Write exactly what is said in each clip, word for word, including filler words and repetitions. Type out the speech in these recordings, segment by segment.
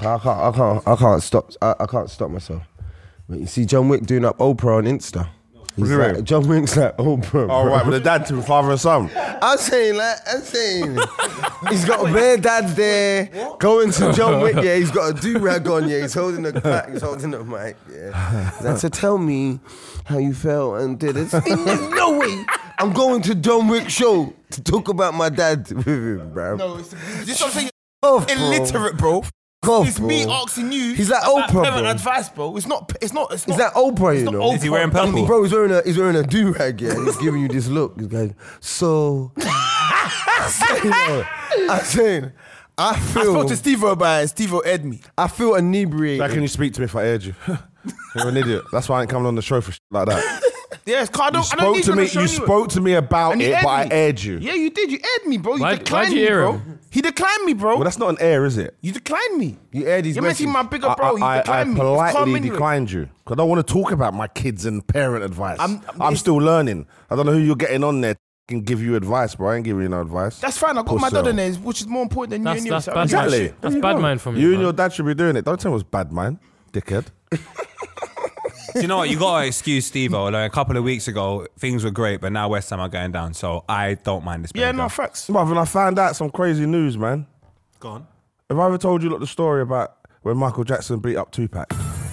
I can't, I can't, I can't stop. I, I can't stop myself. But you see John Wick doing up Oprah on Insta. He's like, John Wick's like Oprah. Oh, right, with the dad to father and son. I'm saying, like, I'm saying, he's got bare dads there, what? Going to John Wick, yeah, he's got a do-rag on, yeah, he's holding the back, he's holding the mic, yeah. He's like, so tell me how you felt and did it. There's no way I'm going to John Wick show to talk about my dad with him, bro. No, it's, this something off, illiterate, bro. Off, it's bro. me asking you. He's like about Oprah, parent bro. advice, bro. It's not. It's not. It's not. He's like Oprah, you know. Oprah. Is he wearing purple? Bro, he's wearing a he's wearing a do rag, yeah. And he's giving you this look. He's going, so. I'm saying, I feel. I spoke to Steve-O about it. Steve-O aired me. I feel inebriated. How can you speak to me if I aired you? You're an idiot. That's why I ain't coming on the show for shit like that. Yes, cause I don't, You I don't spoke need to you me. on the show You anyway. spoke to me about And you it, aired but I me. aired you. Yeah, you did. You aired me, bro. You Why- declined why'd you me, air bro. him? He declined me, bro. Well, that's not an air, is it? You declined me. You aired his You're meant to be message. my bigger bro. You I, I, I declined me. It's calm politely anyway. declined you because I don't want to talk about my kids and parent advice. I'm, I'm- I'm it's- still learning. I don't know who you're getting on there can give you advice, bro. I ain't giving you no advice. That's fine. I got my Pussy. dad in there, which is more important than That's, you that's and bad you. mind. Exactly. That's There you bad go. mind from you. You and man. your dad should be doing it. Don't tell me it was bad mind, dickhead. Do you know what? You got to excuse Steve-O. Like, a couple of weeks ago, things were great, but now West Ham are going down. So I don't mind this. Yeah, being no done. facts. Bruv, and I found out some crazy news, man. Go on. Have I ever told you lot the story about when Michael Jackson beat up Tupac?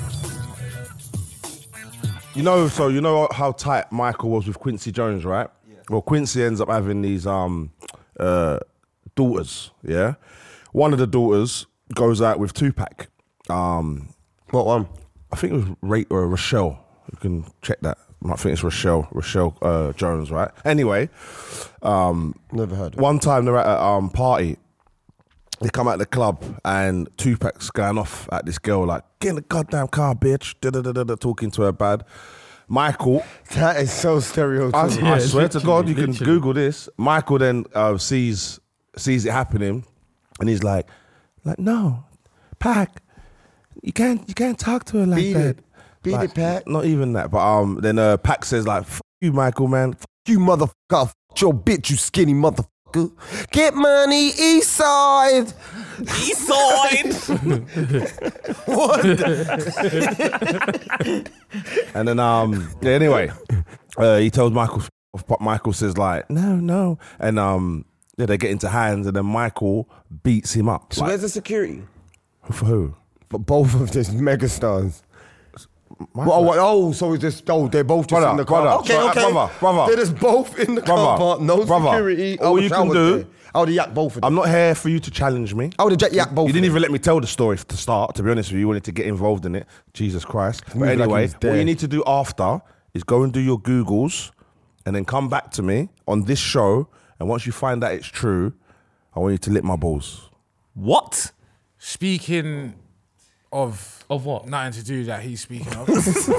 You know, so you know how tight Michael was with Quincy Jones, right? Yeah. Well, Quincy ends up having these um, uh, daughters, yeah? One of the daughters goes out with Tupac. Um, What one? I think it was Ray or Rochelle. You can check that. I think it's Rochelle, Rochelle uh, Jones, right? Anyway, um, Never heard of it. one time they're at a um, party. They come out the club and Tupac's going off at this girl like, get in the goddamn car, bitch. Da-da-da-da-da, talking to her bad. Michael, That is so I, stereotypical. I swear to God, you can literally. Google this. Michael then uh, sees sees it happening, and he's like, like no, Pac, you can't you can't talk to her like Beat that. it. Beat Like, it, Pac. Not even that, but um, then uh, Pac says like, "Fuck you, Michael, man." You motherfucker. I'll f- your bitch, you skinny motherfucker. Get money, east side. East side. And then um, yeah, anyway, uh, he tells Michael, but Michael says like, no, no, and um, yeah, they get into hands, and then Michael beats him up. So Like, where's the security? for who? For both of these megastars. Michael. Oh, oh, so it's just, oh, they're both just Brother, in the car. brother, okay, so, uh, okay. brother, brother. They're just both in the car Brother, park, no brother, security. all I you wish I can was do- there. I would have yacked both of them. I'm not here for you to challenge me. I would have yacked both You of didn't them. even let me tell the story to start, to be honest with you. You wanted to get involved in it. Jesus Christ. But Move like anyway, he's what there. you need to do after is go and do your Googles and then come back to me on this show. And once you find that it's true, I want you to lick my balls. What? Speaking of Of what? nothing to do that he's speaking of.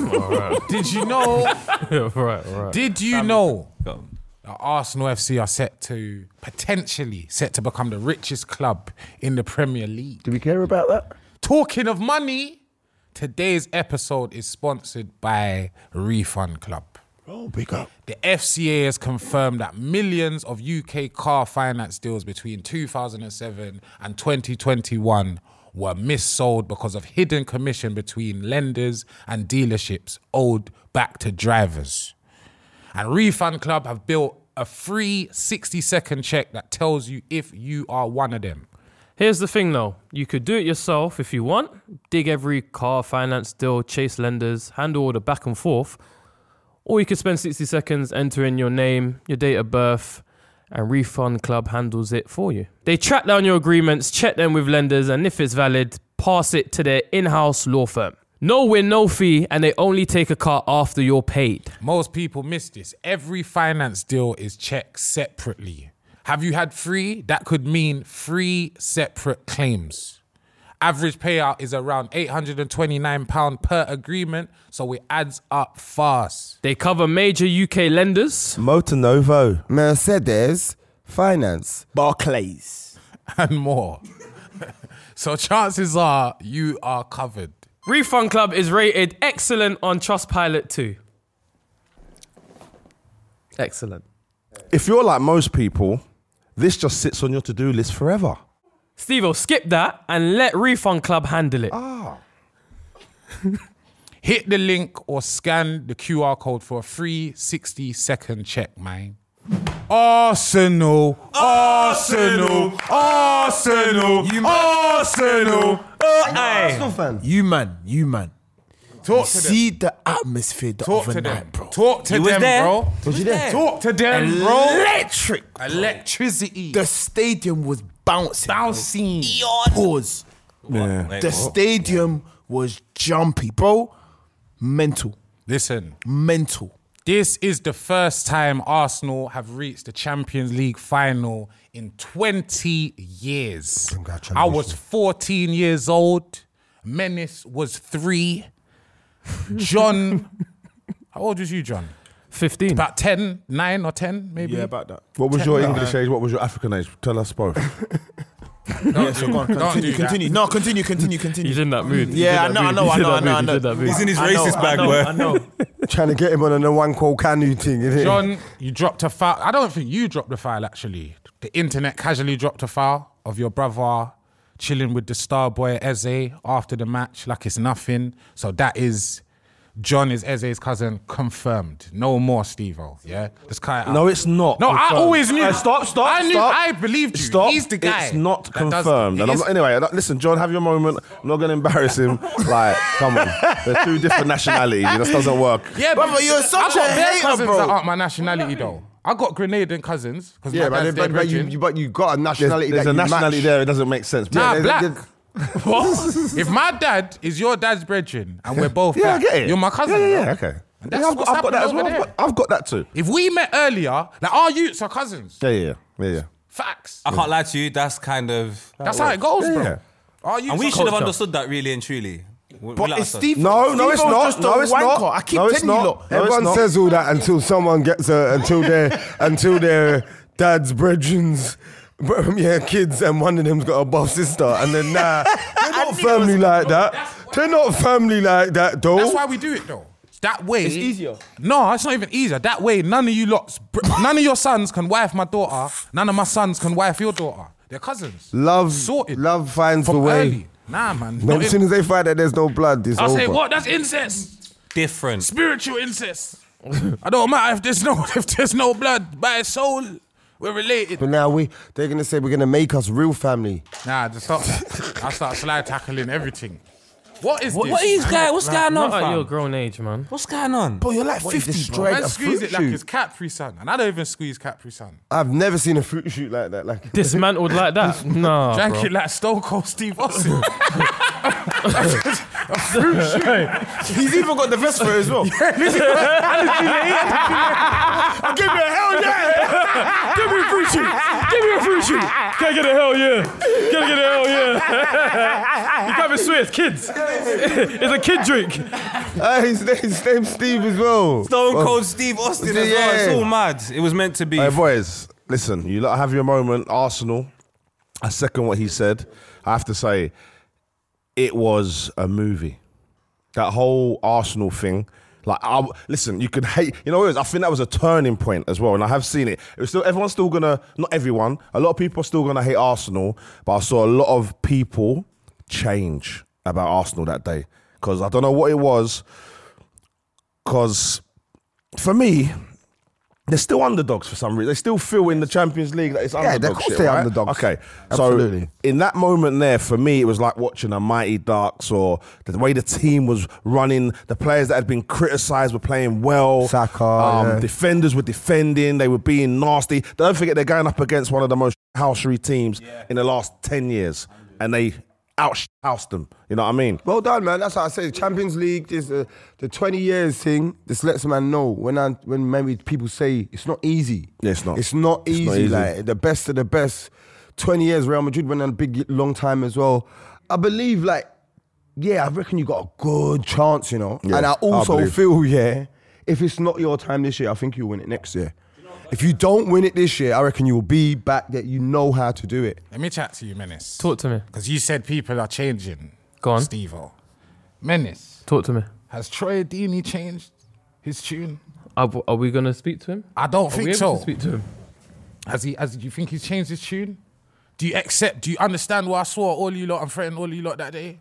Did you know? right, right. Did you know Go. that Arsenal F C are set to potentially set to become the richest club in the Premier League? Do we care about that? Talking of money, today's episode is sponsored by Refund Club. Oh, big up. The F C A has confirmed that millions of U K car finance deals between two thousand seven and twenty twenty-one were missold because of hidden commission between lenders and dealerships owed back to drivers. And Refund Club have built a free sixty second check that tells you if you are one of them. Here's the thing though, you could do it yourself if you want, dig every car finance deal, chase lenders, handle all the back and forth, or you could spend sixty seconds entering your name, your date of birth, and Refund Club handles it for you. They track down your agreements, check them with lenders, and if it's valid, pass it to their in-house law firm. No win, no fee, and they only take a car after you're paid. Most people miss this. Every finance deal is checked separately. Have you had three? That could mean three separate claims. Average payout is around eight hundred twenty-nine pounds per agreement, so it adds up fast. They cover major U K lenders. Motor Novo. Mercedes Finance. Barclays. And more. So chances are you are covered. Refund Club is rated excellent on Trustpilot too. Excellent. If you're like most people, this just sits on your to-do list forever. Steve-O, skip that and let Refund Club handle it. Ah. Hit the link or scan the Q R code for a free sixty second check, man. Arsenal, Arsenal, Arsenal, You Arsenal. Hey. Arsenal fan. You man, you man. Talk You to them. see the atmosphere the Talk other to them, night, bro. Talk to You was them, there? bro. Was you there? Talk to them, bro. Electric. Electricity. The stadium was bouncing. bro. Bouncing. Pause. Yeah. Wait, The what? stadium was jumpy, bro. Mental. Listen, Mental. this is the first time Arsenal have reached the Champions League final in twenty years. Congratulations. I was fourteen years old. Menace was three. John, how old was you, John? fifteen. About ten, nine or ten, maybe? Yeah, about that. What was your English age? What was your African age? Tell us both. Yeah, so go on, Don't continue, do that. continue. No, continue, continue, continue. He's in that mood. He's Yeah, I in know, that I mood. know, He's I in know, that I know, mood. I He's know. in that mood. He's in his I know, racist I bag, know, boy. I know. Trying to get him on a Nwankwo Kanu thing, innit? John, you dropped a foul. I don't think you dropped the foul, actually. The internet casually dropped a foul of your brother chilling with the star boy Eze after the match like it's nothing. So that is, John is Eze's cousin, confirmed. No more, Steve-O, yeah? Let's cut it out. No, it's not. No, I confirmed. always knew. Uh, stop, stop, I knew, stop. I believed you. Stop. He's the guy. It's not that does- confirmed. he and I'm is- not, anyway, I- listen, John, have your moment. I'm not going to embarrass him. Like, come on. They're two different nationalities. This doesn't work. Yeah, Brother, you're I such got a bare hater, cousins bro. that aren't my nationality, though. I got Grenadian cousins. Cause Yeah, my but, dad's but, dead but, you, brethren. you, but you got a There's, nationality there's that a you nationality match. there. It doesn't make sense. Nah, Yeah, black. there's- What? If my dad is your dad's brethren and we're both Yeah, I black, get it. you're my cousin. Yeah, yeah, bro. yeah, okay. And that's Yeah, I've, what's got, I've got that as happened well. over I've got, I've got that too. If we met earlier, like our youths are cousins. Yeah, yeah, yeah, yeah. Facts. I can't lie to you. That's kind of. That's how it goes, Yeah, bro. yeah. Our youths And we are should have culture. understood that really and truly. We- we But let it's us- Steve. No, no, it's Steve-O's not. just a No, it's wanker. not. I keep No, it's telling you, not. lot. No, it's Everyone not. says all that until someone gets a, until their until their dad's brethren's yeah kids and one of them's got a buff sister and then nah they're not family like that. They're not family like that though. That's why we do it, though. That way. It's easier. No, it's not even easier. That way, none of you lots, br- none of your sons can wife my daughter. None of my sons can wife your daughter. They're cousins. Love Sorted. love finds From the way. early. Nah, man. When, Not as soon in- as they find that there's no blood, it's I'll over. say, what? That's incest. Different. Spiritual incest. I don't matter if there's no if there's no blood by soul. We're related. But now we they're gonna say we're gonna make us real family. Nah, just stop. I start slide tackling everything. What is What, this? what is guy? What's going on, Not at your fam? grown age, man. What's going on? Bro, you're like What, you fifty, bro. destroyed Man a squeeze fruit it like shoot. it's Capri Sun, and I don't even squeeze Capri Sun. I've never seen a fruit shoot like that. Like Dismantled like that? Nah, Drank bro. it like Stone Cold Steve Austin. He's even got the vest for it as well. Give me a hell yeah! Give me a free shoot. Give me a free shoot. Can I get a hell yeah? Can I get a hell yeah? You can't be sweet, kids. It's a kid drink. uh, his, name, his name's Steve as well. Stone Well, Cold Steve Austin as well. It's Yeah. all mad. It was meant to be. Hey, boys, listen, you lot have your moment. Arsenal, I second what he said. I have to say, it was a movie. That whole Arsenal thing. Like, I, listen, you could hate, you know what it is? I think that was a turning point as well, and I have seen it. It was still, everyone's still gonna, not everyone, a lot of people are still gonna hate Arsenal, but I saw a lot of people change about Arsenal that day. Because I don't know what it was, because for me, they're still underdogs for some reason. They still feel in the Champions League that it's Yeah, underdog of course shit, they're right? underdogs. Okay, Absolutely. so in that moment there, for me, it was like watching a Mighty Ducks, or the way the team was running. The players that had been criticised were playing well. Saka, um, yeah. defenders were defending. They were being nasty. Don't forget, they're going up against one of the most housery teams in the last ten years, and they out-housed them. You know what I mean? Well done, man. That's what I say. Champions League is uh, the twenty years thing. This lets a man know when I when maybe people say it's not easy. Yeah, it's not. It's not It's easy. not easy. Like the best of the best. Twenty years. Real Madrid went on a big long time as well. I believe like yeah, I reckon you got a good chance. You know, Yeah, and I I also believe. feel yeah, if it's not your time this year, I think you'll win it next year. If you don't win it this year, I reckon you will be back that you know how to do it. Let me chat to you, Menace. Talk to me. Because you said people are changing. Go on. Steve-O. Menace. Talk to me. Has Troy Deeney changed his tune? Are, are we going to speak to him? I don't Are we think able so. to speak to him? Has he? Has do you think he's changed his tune? Do you accept? Do you understand why I swore at all you lot and threatened all you lot that day?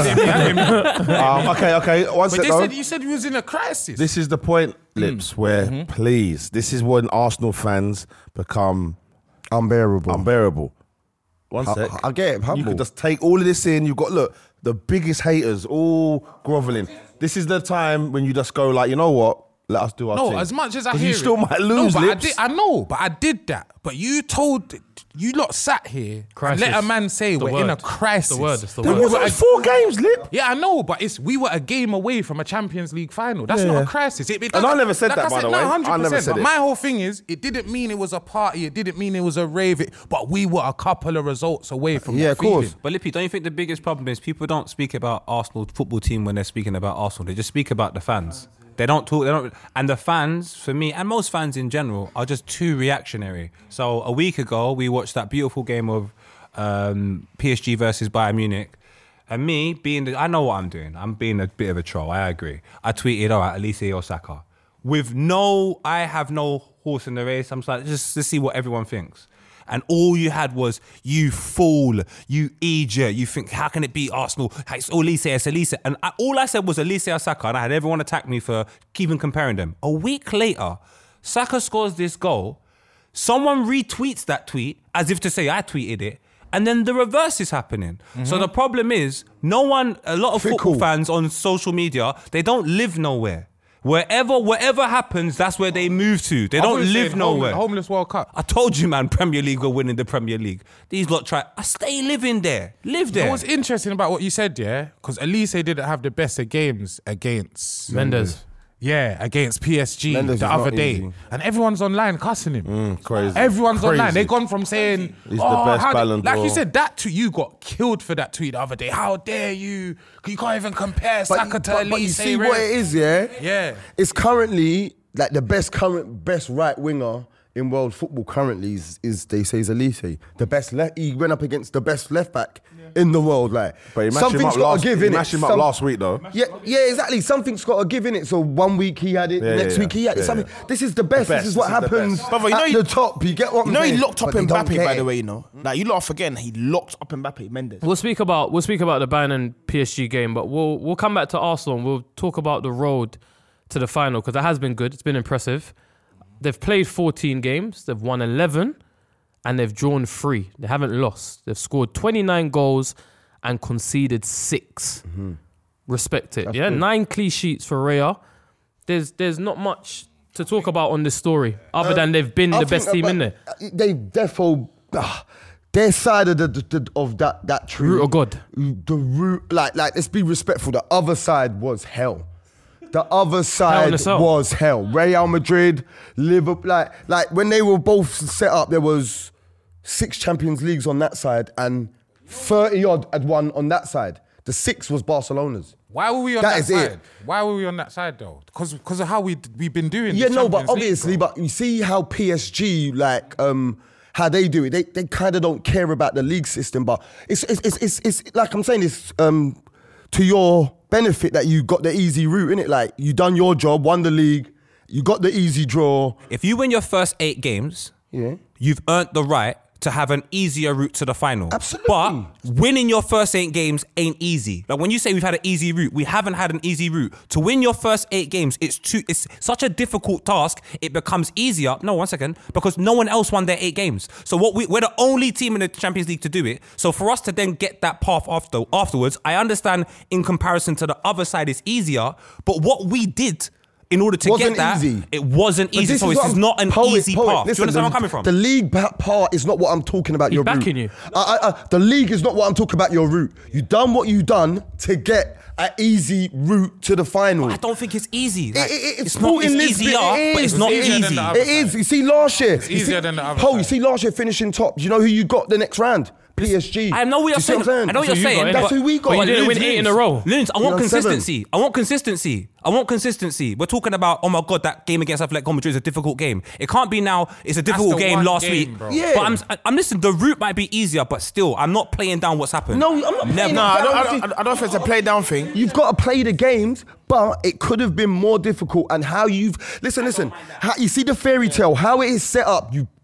Um, okay, okay. One But sec, they though. said you said we was in a crisis. This is the point, Lips, where please, this is when Arsenal fans become Unbearable. unbearable. One I- sec. I get it, You humble. could just take all of this in. You've got, look, the biggest haters all groveling. This is the time when you just go like, you know what? Let us do our No, thing. as much as I 'Cause hear you still it, might lose, no, but I, Lips. did, I know, but I did that. But you told, you lot sat here Crisis. and let a man say The we're in a word. crisis. The word, it's the Then word. we It were was a- four games, Lip. Yeah, I know, but it's we were a game away from a Champions League final. That's Yeah, not yeah. a crisis. It, it And I doesn't- never said like that, I by said, the no, way. I one hundred never percent. said But it. my whole thing is, it didn't mean it was a party. It didn't mean it was a rave. It, but we were a couple of results away from Yeah, that of course. feeling. But Lippy, don't you think the biggest problem is people don't speak about Arsenal football team when they're speaking about Arsenal? They just speak about the fans. They don't talk. They don't. And the fans, for me, and most fans in general, are just too reactionary. So a week ago, we watched that beautiful game of um, P S G versus Bayern Munich. And me being, the, I know what I'm doing. I'm being a bit of a troll. I agree. I tweeted, "All right, Elise Osaka," with no. I have no horse in the race. I'm just like, just to see what everyone thinks. And all you had was, you fool, you idiot. You think, how can it be Arsenal? It's Elise, it's Elise. And I, all I said was Elise or Saka, and I had everyone attack me for keeping comparing them. A week later, Saka scores this goal. Someone retweets that tweet as if to say, I tweeted it. And then the reverse is happening. So the problem is, no one, a lot of Fickle. football football fans on social media, they don't live nowhere. Wherever, whatever happens, that's where they move to. They I don't was live saying nowhere. home- Homeless World Cup. I told you, man, Premier League are winning the Premier League. These lot try. I stay living there. Live You there. know what's interesting about what you said, yeah? Because Elise didn't have the best of games against Mendes. Yeah, against P S G Mendes the is other not day. easy. And everyone's online cussing him. Mm, crazy. Everyone's Crazy. online. They've gone from saying, He's the oh, best how did-" Ballon like you d'Or. said, that tweet, you got killed for that tweet the other day. How dare you? You can't even compare Saka to but, but you Elise. see what it is, yeah? Yeah. It's currently, like the best current, best right winger in world football currently is, is they say is Elise. The best left, he went up against the best left back in the world. Like, But he mashed him up something's got last. to give He in it. mashed him up Some- last week though. Yeah, yeah, exactly. Something's got to give in it. So one week he had it, Yeah, next yeah, week he had it. yeah, Something. yeah. This is the best. best. This is what This is the happens best. Brother, you at know he- the top. You get what I'm You know he saying? locked up But they don't Mbappe, by care. the way, you know. Like, you lot are forgetting, he locked up Mbappe, Mendes. We'll speak about we'll speak about the Bayern and P S G game, but we'll we'll come back to Arsenal and we'll talk about the road to the final because that has been good. It's been impressive. They've played fourteen games. They've won eleven, and they've drawn three. They haven't lost. They've scored twenty-nine goals and conceded six. Respect it. yeah, nine clean sheets for Raya. There's there's not much to talk about on this story other than they've been I the think best team about- in there. They therefore ah, their side of the, the, the of that that tree. Root of God. The root, like like let's be respectful. The other side was hell. The other side the cell. was hell. Real Madrid, Liverpool, like like when they were both set up, there was six Champions Leagues on that side and thirty odd had one on that side. The six was Barcelona's. Why were we on That that, is side? it. Why were we on that side though? Because because of how we we've been doing. Yeah, the no, but Champions League, obviously, bro. but you see how P S G like um how they do it. They they kind of don't care about the league system, but it's it's it's it's, it's like I'm saying, it's um to your benefit that you got the easy route in it. Like you done your job, won the league, you got the easy draw. If you win your first eight games, Yeah. you've earned the right to have an easier route to the final. Absolutely. But winning your first eight games ain't easy. Like when you say we've had an easy route, we haven't had an easy route. To win your first eight games, it's too it's such a difficult task. It becomes easier. No, one second, because no one else won their eight games. So what we we're the only team in the Champions League to do it. So for us to then get that path after afterwards, I understand in comparison to the other side it's easier. But what we did in order to Wasn't get that, easy. it wasn't But easy. this So is this what is I'm- not an Poet, easy poet, path. Do listen, you understand the, where I'm coming from? The league pa- part is not what I'm talking about. He's your backing route. you. I, I, I, the league is not what I'm talking about. Your route. You done what you done to get an easy route to the final. I don't think it's easy. Like, It- it- it's, not. It's Sporting easier, Lisbon, it but it's is. not It's easier than easy. the other It is. You see, last year. It's easier than the other Paul, side. you see, last year finishing top. Do you know who you got the next round? P S G. I know what Do you're you see saying. what I'm I know what you're That's who you saying. got, That's but- who we got. But you But didn't win Loons, eight in a Loons, row. Loons, I want You know, seven. consistency. I want consistency. I want consistency. We're talking about, oh my God, that game against Atletico Madrid is a difficult game. It can't be now, it's a difficult the game one last game, week. bro. Yeah. But I'm, I'm listening, the route might be easier, but still, I'm not playing down what's happened. No, I'm not playing Never. it No, I don't, I, down. don't, I don't think it's a play down thing. You've got to play the games, but it could have been more difficult. And how you've listen, listen. How, you see the fairy tale, how it is set up. You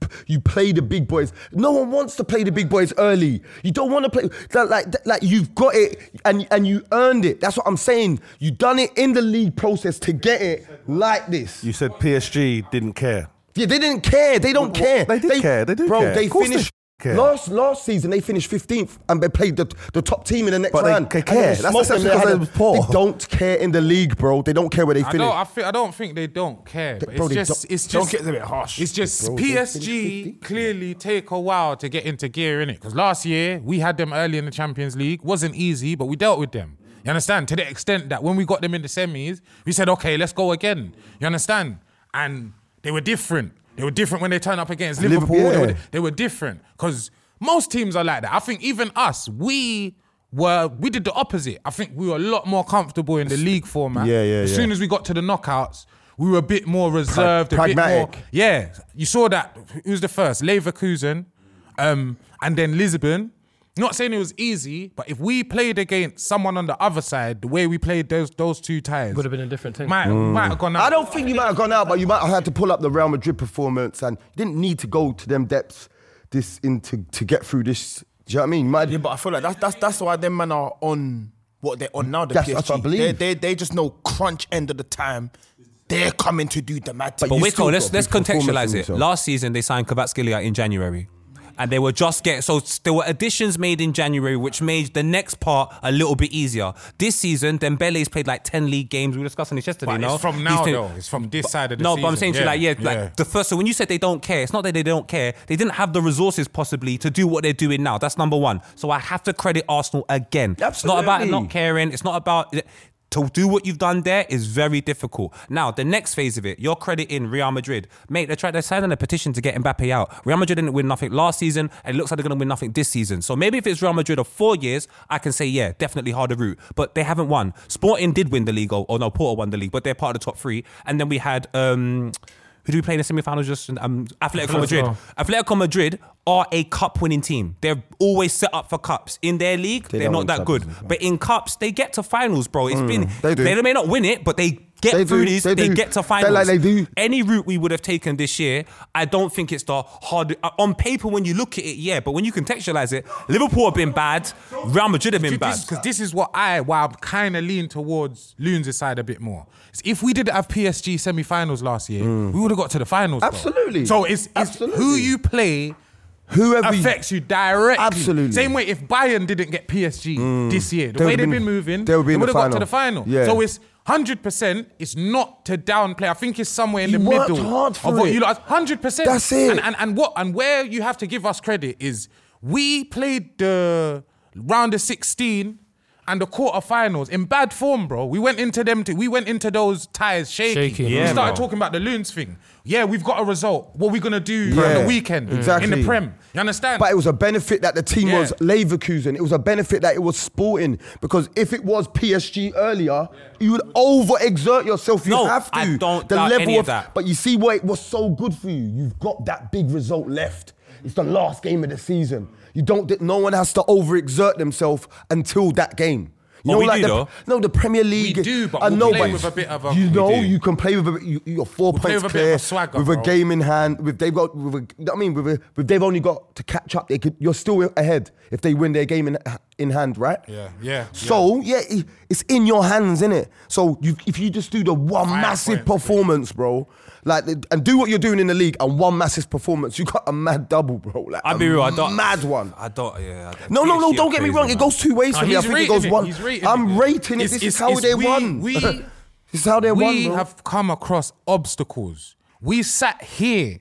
you play the big boys. No one wants to play the big boys early. You don't want to play that, like that, like you've got it and and you earned it. That's what I'm saying. You done it in the league process to get it like this. You said P S G didn't care. Yeah, they didn't care. They don't care. They did care. They do bro, care. they Of course they finished care. last last season. They finished fifteenth and they played the, the top team in the next But they- round. they And care. they That's smoked them. essentially They because had they a- was poor. They don't care in the league, bro. They don't care where they I finish. don't. I, think, I don't think they don't care. But bro, it's they just. don't- It's Don't just. get a bit harsh. It's just Bro, they P S finished G fifty. clearly take a while to get into gear in it. Because last year we had them early in the Champions League. Wasn't easy, but we dealt with them. You understand? To the extent that when we got them in the semis, we said, okay, let's go again. You understand? And they were different. They were different when they turned up against Liverpool. Liverpool, They, were, yeah. they were different. Because most teams are like that. I think even us, we were we did the opposite. I think we were a lot more comfortable in the league format. Yeah, yeah, As yeah. soon as we got to the knockouts, we were a bit more reserved, a bit pragmatic. more. Yeah, you saw that. Who's the first? Leverkusen, um, and then Lisbon. Not saying it was easy, but if we played against someone on the other side, the way we played those those two ties, Would have been a different thing. might, might have gone out. I don't think you might have gone out, but you might have had to pull up the Real Madrid performance, and you didn't need to go to them depths this into to get through this. Do you know what I mean? You might- Yeah, but I feel like that's that's that's why them men are on what they're on now. The That's- P S G. that's what I believe. They, they they just know crunch end of the time. They're coming to do the mad. But But you wait, still let's got let's big performance contextualize from it. yourself. Last season they signed Kvaratskhelia in January, and they were just getting so there were additions made in January, which made the next part a little bit easier. This season, Dembele's played like ten league games. We were discussing this yesterday. But no, it's from He's now played- though. It's from this side of the No, season. but I'm saying to you, like, yeah, yeah. like the first. So when you said they don't care, it's not that they don't care. They didn't have the resources possibly to do what they're doing now. That's number one. So I have to credit Arsenal again. It's not about Absolutely. not caring. It's not about. To do what you've done there is very difficult. Now, the next phase of it, you're crediting Real Madrid. Mate, they tried, they're signing a petition to get Mbappe out. Real Madrid didn't win nothing last season, and it looks like they're going to win nothing this season. So maybe if it's Real Madrid of four years, I can say, yeah, definitely harder route. But they haven't won. Sporting did win the league, or, or no, Porto won the league, but they're part of the top three. And then we had... Um, who do we play in the semi-finals? Just um, Atletico Madrid. Atletico Madrid are a cup-winning team. They're always set up for cups. In their league, they are don't not win that cups, good. no. But in cups, they get to finals, bro. It's been they do. They may not win it, but they get They through do, these. they They, do. get to They're finals. like they do. Any route we would have taken this year, I don't think it's the hard. uh, On paper, when you look at it, yeah. But when you contextualize it, Liverpool have been bad. Real Madrid have been bad. Because this is what I, why I'm kind of lean towards Loons' side a bit more. Is if we didn't have P S G semi-finals last year, we would have got to the finals. bro. Absolutely. So it's, it's Absolutely. who you play Whoever you- affects you directly. Absolutely. Same way if Bayern didn't get P S G this year, the They way would've they've been- been moving, they would be in would the have got to final. the final. Yeah. So it's one hundred percent. It's not to downplay. I think it's somewhere in You the worked middle hard for of what it. you like. one hundred percent. That's it. And, and and what and where you have to give us credit is we played the round of sixteen and the quarterfinals in bad form, bro. We went into them. To, we went into those ties shaky. Shaky. we Yeah, started bro. talking about the Loons thing. Yeah, we've got a result. What are we gonna do on Yeah, the weekend exactly. in the Prem? You understand? But it was a benefit that the team Yeah. was Leverkusen. It was a benefit that it was Sporting. Because if it was P S G earlier, you would overexert yourself. You No, have to. I don't the doubt level any of that. But you see what it was so good for you. You've got that big result left. It's the last game of the season. You don't. No one has to overexert themselves until that game. You Oh, we do, the, though. No, the Premier League. do, but I we'll know, play but with a bit of a- You we know, do. you can play with a, you, you're four play points with a bit clear of a swagger, with bro. a game in hand. With they've got, with a, I mean, with a, with they've only got to catch up. They could. You're still ahead if they win their game in in hand, right? Yeah, yeah, So yeah, it- it's in your hands, innit? So you, if you just do the one Five massive points, performance, bro, like, and do what you're doing in the league, and one massive performance, you got a mad double, bro. Like I'll a be real. I don't. mad one. I don't. Yeah. I don't, No, no, no, P S G don't are get me crazy, wrong. man. It goes two ways No, for me. I he's think it rating goes it, one. he's rating I'm it. rating it. It's- This it's- is how it's they we- won. we- This is how they we won, bro. have come across obstacles. We sat here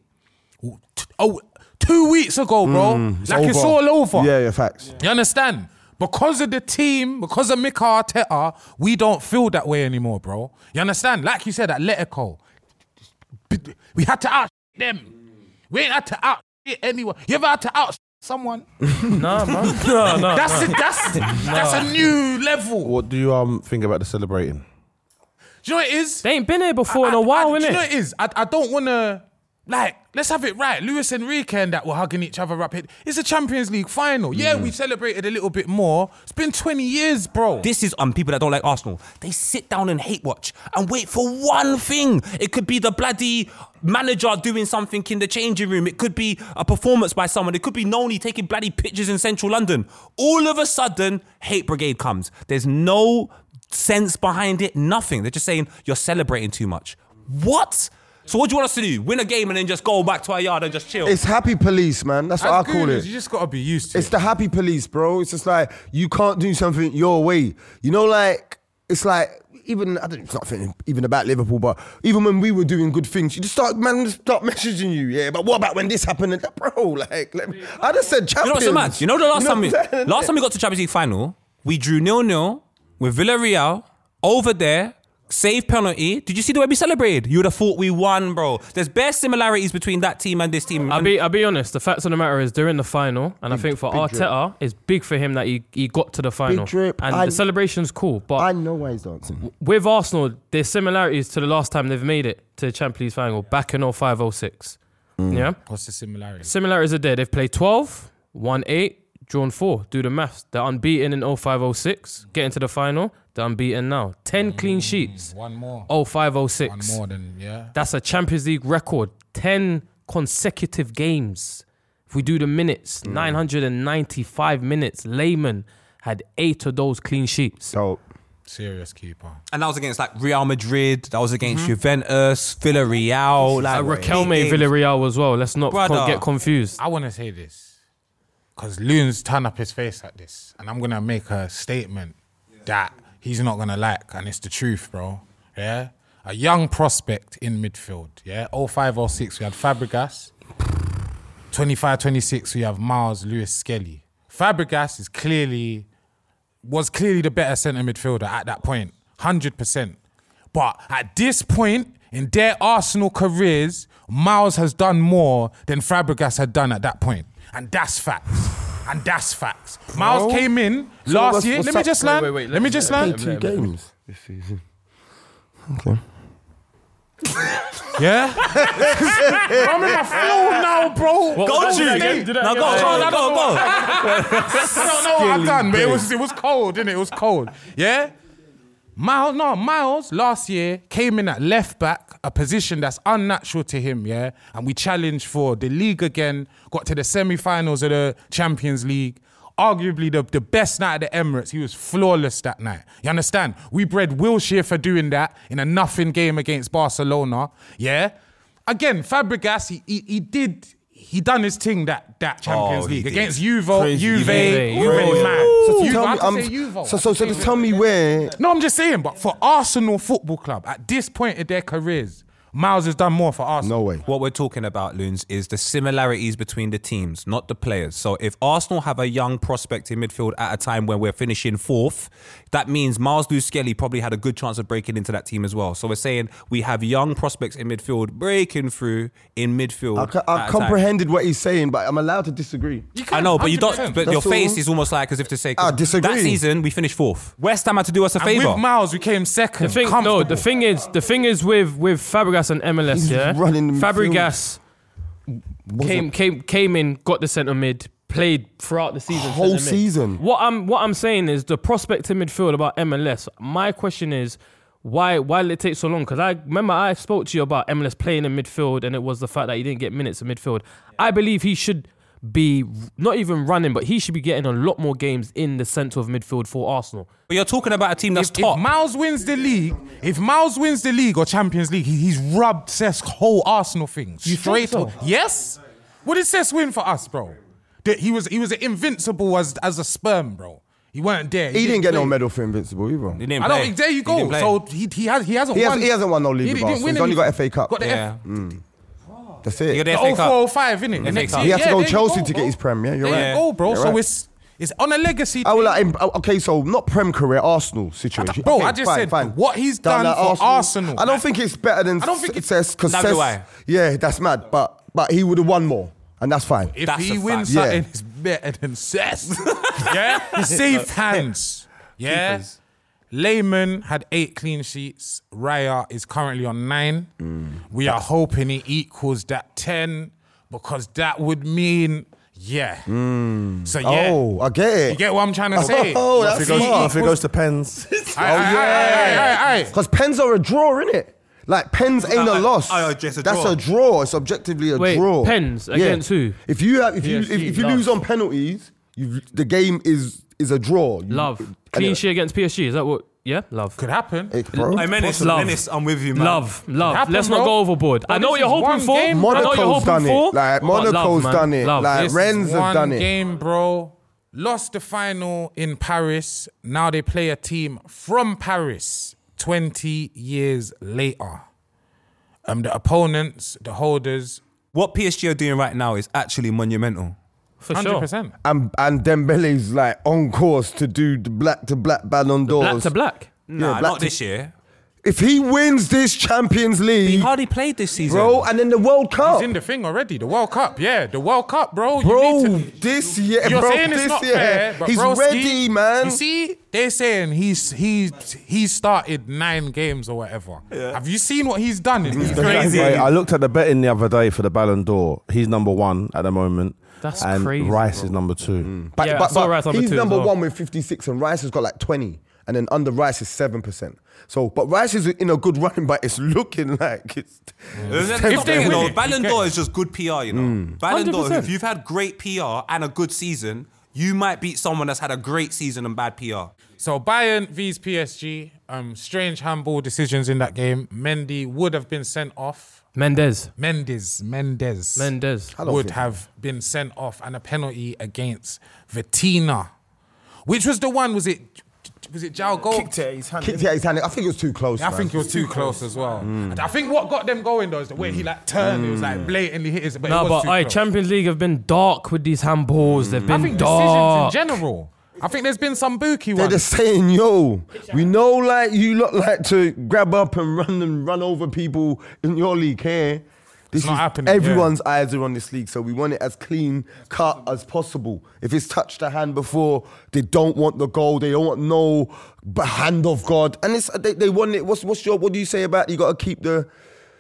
t- oh, two weeks ago, bro. like it's all over. Yeah, yeah, facts. You understand? Because of the team, because of Mikel Arteta, we don't feel that way anymore, bro. You understand? Like you said, Atletico, we had to out them. We ain't had to out anyone. You ever had to out someone? Nah, man. No, no. That's a, that's that's a new level. What do you um think about the celebrating? Do you know what it is? They ain't been here before in I- a while, I, do you know innit? what it is? I, I don't want to... Like, let's have it right. Luis Enrique and that were hugging each other up. It's a Champions League final. Yeah, we celebrated a little bit more. It's been twenty years, bro. This is um people that don't like Arsenal. They sit down and hate watch and wait for one thing. It could be the bloody manager doing something in the changing room. It could be a performance by someone. It could be Noni taking bloody pictures in central London. All of a sudden, hate brigade comes. There's no sense behind it. Nothing. They're just saying you're celebrating too much. What? So what do you want us to do? Win a game and then just go back to our yard and just chill? It's happy police, man. That's what As I call Gooners, it. You just got to be used to It's it. the happy police, bro. It's just like, you can't do something your way. You know, like, it's like, even, I don't it's not thinking even about Liverpool, but even when we were doing good things, you just start, man, just start messaging you, yeah, but what about when this happened? And that, bro, like, let me, I just said You know champions. what's so mad? You know the last You know time we what I'm saying? last time we got to Champions League final, we drew nil nil with Villarreal over there. Save penalty. Did you see the way we celebrated? You would have thought we won, bro. There's bare similarities between that team and this team. I'll And be, I'll be honest, the facts of the matter is they're in the final, and I think for big Arteta, it's big for him that he, he got to the final. drip. And I- the celebration's cool, but I know why he's dancing. with Arsenal, there's similarities to the last time they've made it to the Champions League final, back in oh five oh six. Yeah? What's the similarity? Similarities are there. They've played twelve, won eight, drawn four. Do the maths. They're unbeaten in oh five oh six, getting to the final. They're unbeaten now. ten clean sheets. One more. oh five oh six. One more than, yeah. That's a Champions League record. ten consecutive games. If we do the minutes, nine hundred ninety-five minutes. Lehmann had eight of those clean sheets. So, Serious keeper. and that was against like Real Madrid. That was against Juventus, Villarreal. Like Uh, Raquel big made games. Villarreal as well. Let's not Brother. con- get confused. I want to say this because Loon's turned up his face like this, and I'm going to make a statement that he's not going to like, and it's the truth, bro. Yeah? A young prospect in midfield. Yeah? oh five oh six, we had Fabregas. twenty-five twenty-six, we have Miles Lewis Skelly. Fabregas is clearly, was clearly the better centre midfielder at that point, one hundred percent. But at this point in their Arsenal careers, Miles has done more than Fabregas had done at that point. And that's facts. And that's facts. Miles Bro. came in So last what's- year. what's Let me up? just Wait, land. wait, wait, Let me let's- just let- land. let- two let- let- games this season. Okay. Yeah? I'm in my flow now, bro. What- Go, what- Jude. do that- do that Now again. go, I go, don't go, know. go. I don't know what I've done, but it was it was cold, didn't it? It was cold. Yeah? Miles, no, Miles last year came in at left back, a position that's unnatural to him, yeah? And we challenged for the league again, got to the semi-finals of the Champions League. Arguably the, the best night at the Emirates. He was flawless that night. You understand? We bred Wilshere for doing that in a nothing game against Barcelona, yeah? Again, Fabregas, he, he, he did... He done his thing that that Champions Oh, he League did. against Juve, Crazy. Juve, Juve, Juve, Juve. man. So Juve, tell I me, have to um, say Juve. so, so, so just tell me where. No, I'm just saying, but for Arsenal Football Club, at this point in their careers, Miles has done more for Arsenal. No way. What we're talking about, Loons, is the similarities between the teams, not the players. So if Arsenal have a young prospect in midfield at a time when we're finishing fourth, that means Miles Lewis Skelly probably had a good chance of breaking into that team as well. So we're saying we have young prospects in midfield breaking through in midfield. I, co- at I a time. comprehended what he's saying, but I'm allowed to disagree. You can, I know, but you don't. one hundred percent. But your That's all. face is almost like as if to say, 'cause I disagree. That season we finished fourth. West Ham had to do us a And favour. with Miles, we came second. The thing, no, comfortable. the thing is, the thing is with with Fabregas and M L S, He's yeah. running the Fabregas came came came in, got the centre mid, played throughout the season. Whole centre mid. season. What I'm what I'm saying is the prospect in midfield about M L S. My question is, why why did it take so long? Because I remember I spoke to you about M L S playing in midfield, and it was the fact that he didn't get minutes in midfield. I believe he should be not even running, but he should be getting a lot more games in the centre of midfield for Arsenal. But you're talking about a team that's If, top. if Miles wins the league, if Miles wins the league or Champions League, he, he's rubbed Cesc whole Arsenal thing straight. so? on. Yes. What did Cesc win for us, bro? That he was he was invincible as as a sperm, bro. He weren't there. He didn't get no play. medal for Invincible either. He didn't I play. don't think there you He go. didn't play. So he he has he hasn't He, won. has, he hasn't won no league He with didn't Arsenal. win He's only got anything. F A Cup. Got the Yeah. F- That's You it. got the the F A oh Cup. four oh five, innit? The F A next Cup. year. He had to Yeah, go there you Chelsea go, to get bro. his Prem, yeah? You're There right. you go, bro. You're So right. it's it's on a legacy. I will thing. like, okay, so not Prem career, Arsenal situation. Bro, Okay, I just fine, said fine. what he's Down done at for Arsenal. I don't think it's better than I don't think it's- Cesc, because Neither do I. Cesc, yeah, that's mad. But but he would have won more, and that's fine. If That's he a wins fact. something, Yeah. it's better than Cesc. Yeah, safe hands. Yeah, Keepers. Lehman had eight clean sheets. Raya is currently on nine. Mm. We are hoping he equals that ten because that would mean, yeah. So yeah. Oh, I get it. You get what I'm trying to say? Oh, If that's it goes, smart. if it goes to pens, Aye, aye, aye, aye, aye, aye. Because pens are a draw, innit? Like pens ain't Uh, a loss. uh, uh, just a That's draw. a draw. It's objectively a Wait, draw. pens against who? If you have, if you P S G, if, if you love. lose on penalties, you the game is is a draw. You- Love. and Clean it- sheet against P S G. Is that what? Yeah, love. Could happen. it- bro. Hey, Menace, Love. Menace, I'm with you, man. Love, love. happen, Let's bro. not go overboard. Bro, I know this what you're is hoping one for. game. I know what you're Monaco's hoping done for. it. Like but love, Monaco's man. done it. Love. Like This Rennes is have one done it. game, bro. Lost the final in Paris. Now they play a team from Paris twenty years later. Um, the opponents, the holders, What P S G are doing right now is actually monumental. For one hundred sure. percent. And and Dembele's like on course to do the black to black Ballon d'Ors. Black to black. Nah, black not to- this year. If he wins this Champions He League, hardly played this season. bro, and then the World Cup, He's in the thing already. The World Cup, yeah, the World Cup, bro. You bro, need to- this year, You're bro, saying this it's not year, fair, but he's broski, ready, man. You see, they're saying he's he's he's started nine games or whatever. Have you seen what he's done in these crazy. Wait, I looked at the betting the other day for the Ballon d'Or. He's number one at the moment. That's and crazy, Rice bro. is number two. But, Yeah, I but, saw but Rice number he's two as number well. one with fifty-six, and Rice has got like twenty, and then under Rice is seven percent. So, but Rice is in a good run, but it's looking like it's. If If they you win know, it, Ballon you d'Or get- is just good P R, you know. Ballon one hundred d'Or, percent. if you've had great P R and a good season, you might beat someone that's had a great season and bad P R. So Bayern vs P S G. Um, strange handball decisions in that game. Mendy would have been sent off. Mendes. Mendes, Mendes, Mendes. don't would think- have been sent off, and a penalty against Vitina, which was the one. Was it? Was it Jao goal? Kicked it, his hand. Kicked out his hand. I think it was too close. I man. think it was too close as well. I think what got them going though is the way he like turned. It was like blatantly hit his. But it No, was but too aye, close. Champions League have been dark with these handballs. They've I been think dark. decisions in general. I think there's been some bookie They're ones. just saying, yo, we know like you lot like to grab up and run and run over people in your league here. This It's not is- happening, Everyone's eyes are on this league, so we want it as clean cut as possible. If it's touched the hand before, they don't want the goal. They don't want no b- hand of God, and it's they, they want it. What's what's your what do you say about you got to keep the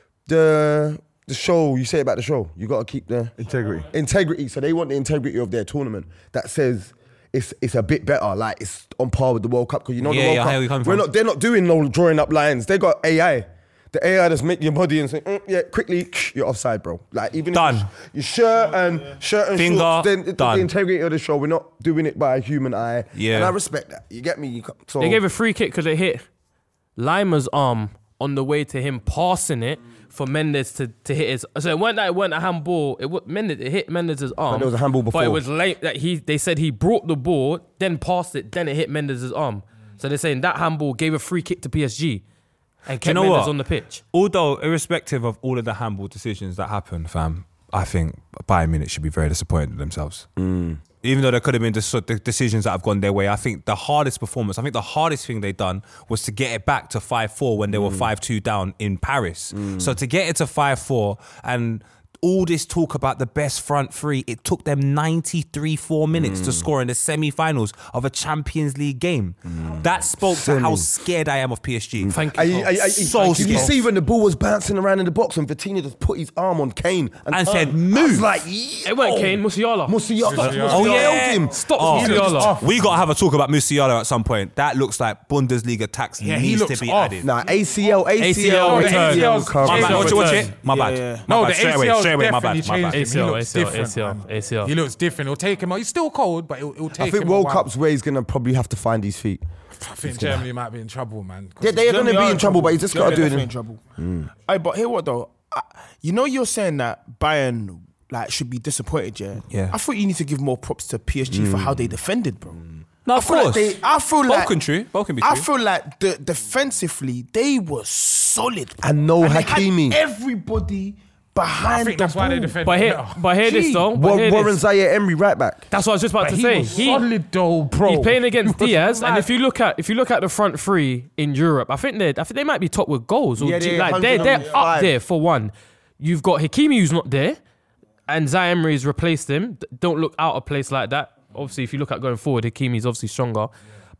the the show? You say about the show, you got to keep the Integrity. integrity. So they want the integrity of their tournament that says it's it's a bit better, like it's on par with the World Cup. Because you know Yeah, the World yeah, I hear where you're Cup, coming we're from. not. They're not doing no drawing up lines. They got A I. The A I just make your body and say, mm, yeah, quickly, you're offside, bro. Like even Done. if you- your shirt and shirt and Finger, shorts, then it- done. the integrity of the show. We're not doing it by a human eye. Yeah. and I respect that. You get me? You ca- so They gave a free kick because it hit Lima's arm on the way to him passing it for Mendes to, to hit his. So it weren't that it weren't a handball. It wa- Mendes it hit Mendes' arm. there was a handball But before. it was late that he. They said he brought the ball, then passed it, then it hit Mendes' arm. So they're saying that handball gave a free kick to P S G and kept know Mendes what? on the pitch. Although, irrespective of all of the handball decisions that happen, fam, I think Bayern Munich should be very disappointed with themselves. Even though there could have been just the decisions that have gone their way, I think the hardest performance, I think the hardest thing they've done was to get it back to five four when they were five two down in Paris. So to get it to five four and all this talk about the best front three, it took them ninety-three four minutes to score in the semi-finals of a Champions League game. That spoke to how scared I am of P S G. Thank I, you. I, I, So did you scared. see when the ball was bouncing around in the box and Vitinha just put his arm on Kane and, And said, turned? I was "Move." like, It weren't Kane, Musiala. Musiala. Musiala. Oh yeah, him. Stop Oh, Musiala. we got to have a talk about Musiala at some point. That looks like Bundesliga tax Yeah, he needs to looks be off. added. Nah, A C L, A C L, A C L return. A C L My cover. My A C bad. L Watch it, watch return. it. My Yeah, bad. yeah. My No, bad. the Straight away, A C L straight away. My bad. definitely My bad. changed A C L, He looks A C L, different, A C L, man. A C L. He looks different. It'll take him. He's still cold, but it'll, it'll take I think him World a while. Cup's where he's gonna probably have to find his feet. I think Germany might be in trouble, man. 'Cause Yeah, they're gonna Germany be are in trouble, but he's just gotta do Germany it. definitely in trouble. Aye, but hear what though? I, you know, you're saying that Bayern like should be disappointed, yeah. Yeah. I thought you need to give more props to P S G for how they defended, bro. No, I of feel like course. they- I feel Both like can true. Both can be I true. feel like the defensively they were solid, bro. And no they had Hakimi. everybody I behind think the that's why they ball. defend. But here, better. but hear this Gee. though. But Wa- hear Warren this. Zaire Emery right back. That's what I was just about But to he say. was He- solid though, bro. He's playing against He was Diaz, and mad. if you look at if you look at the front three in Europe, I think they I think they might be top with goals. Or Yeah, G- they're like they're they're up one hundred five. there for one. You've got Hakimi who's not there, and Zaire Emery's replaced him. D- Don't look out of place like that. Obviously, if you look at going forward, Hakimi's obviously stronger.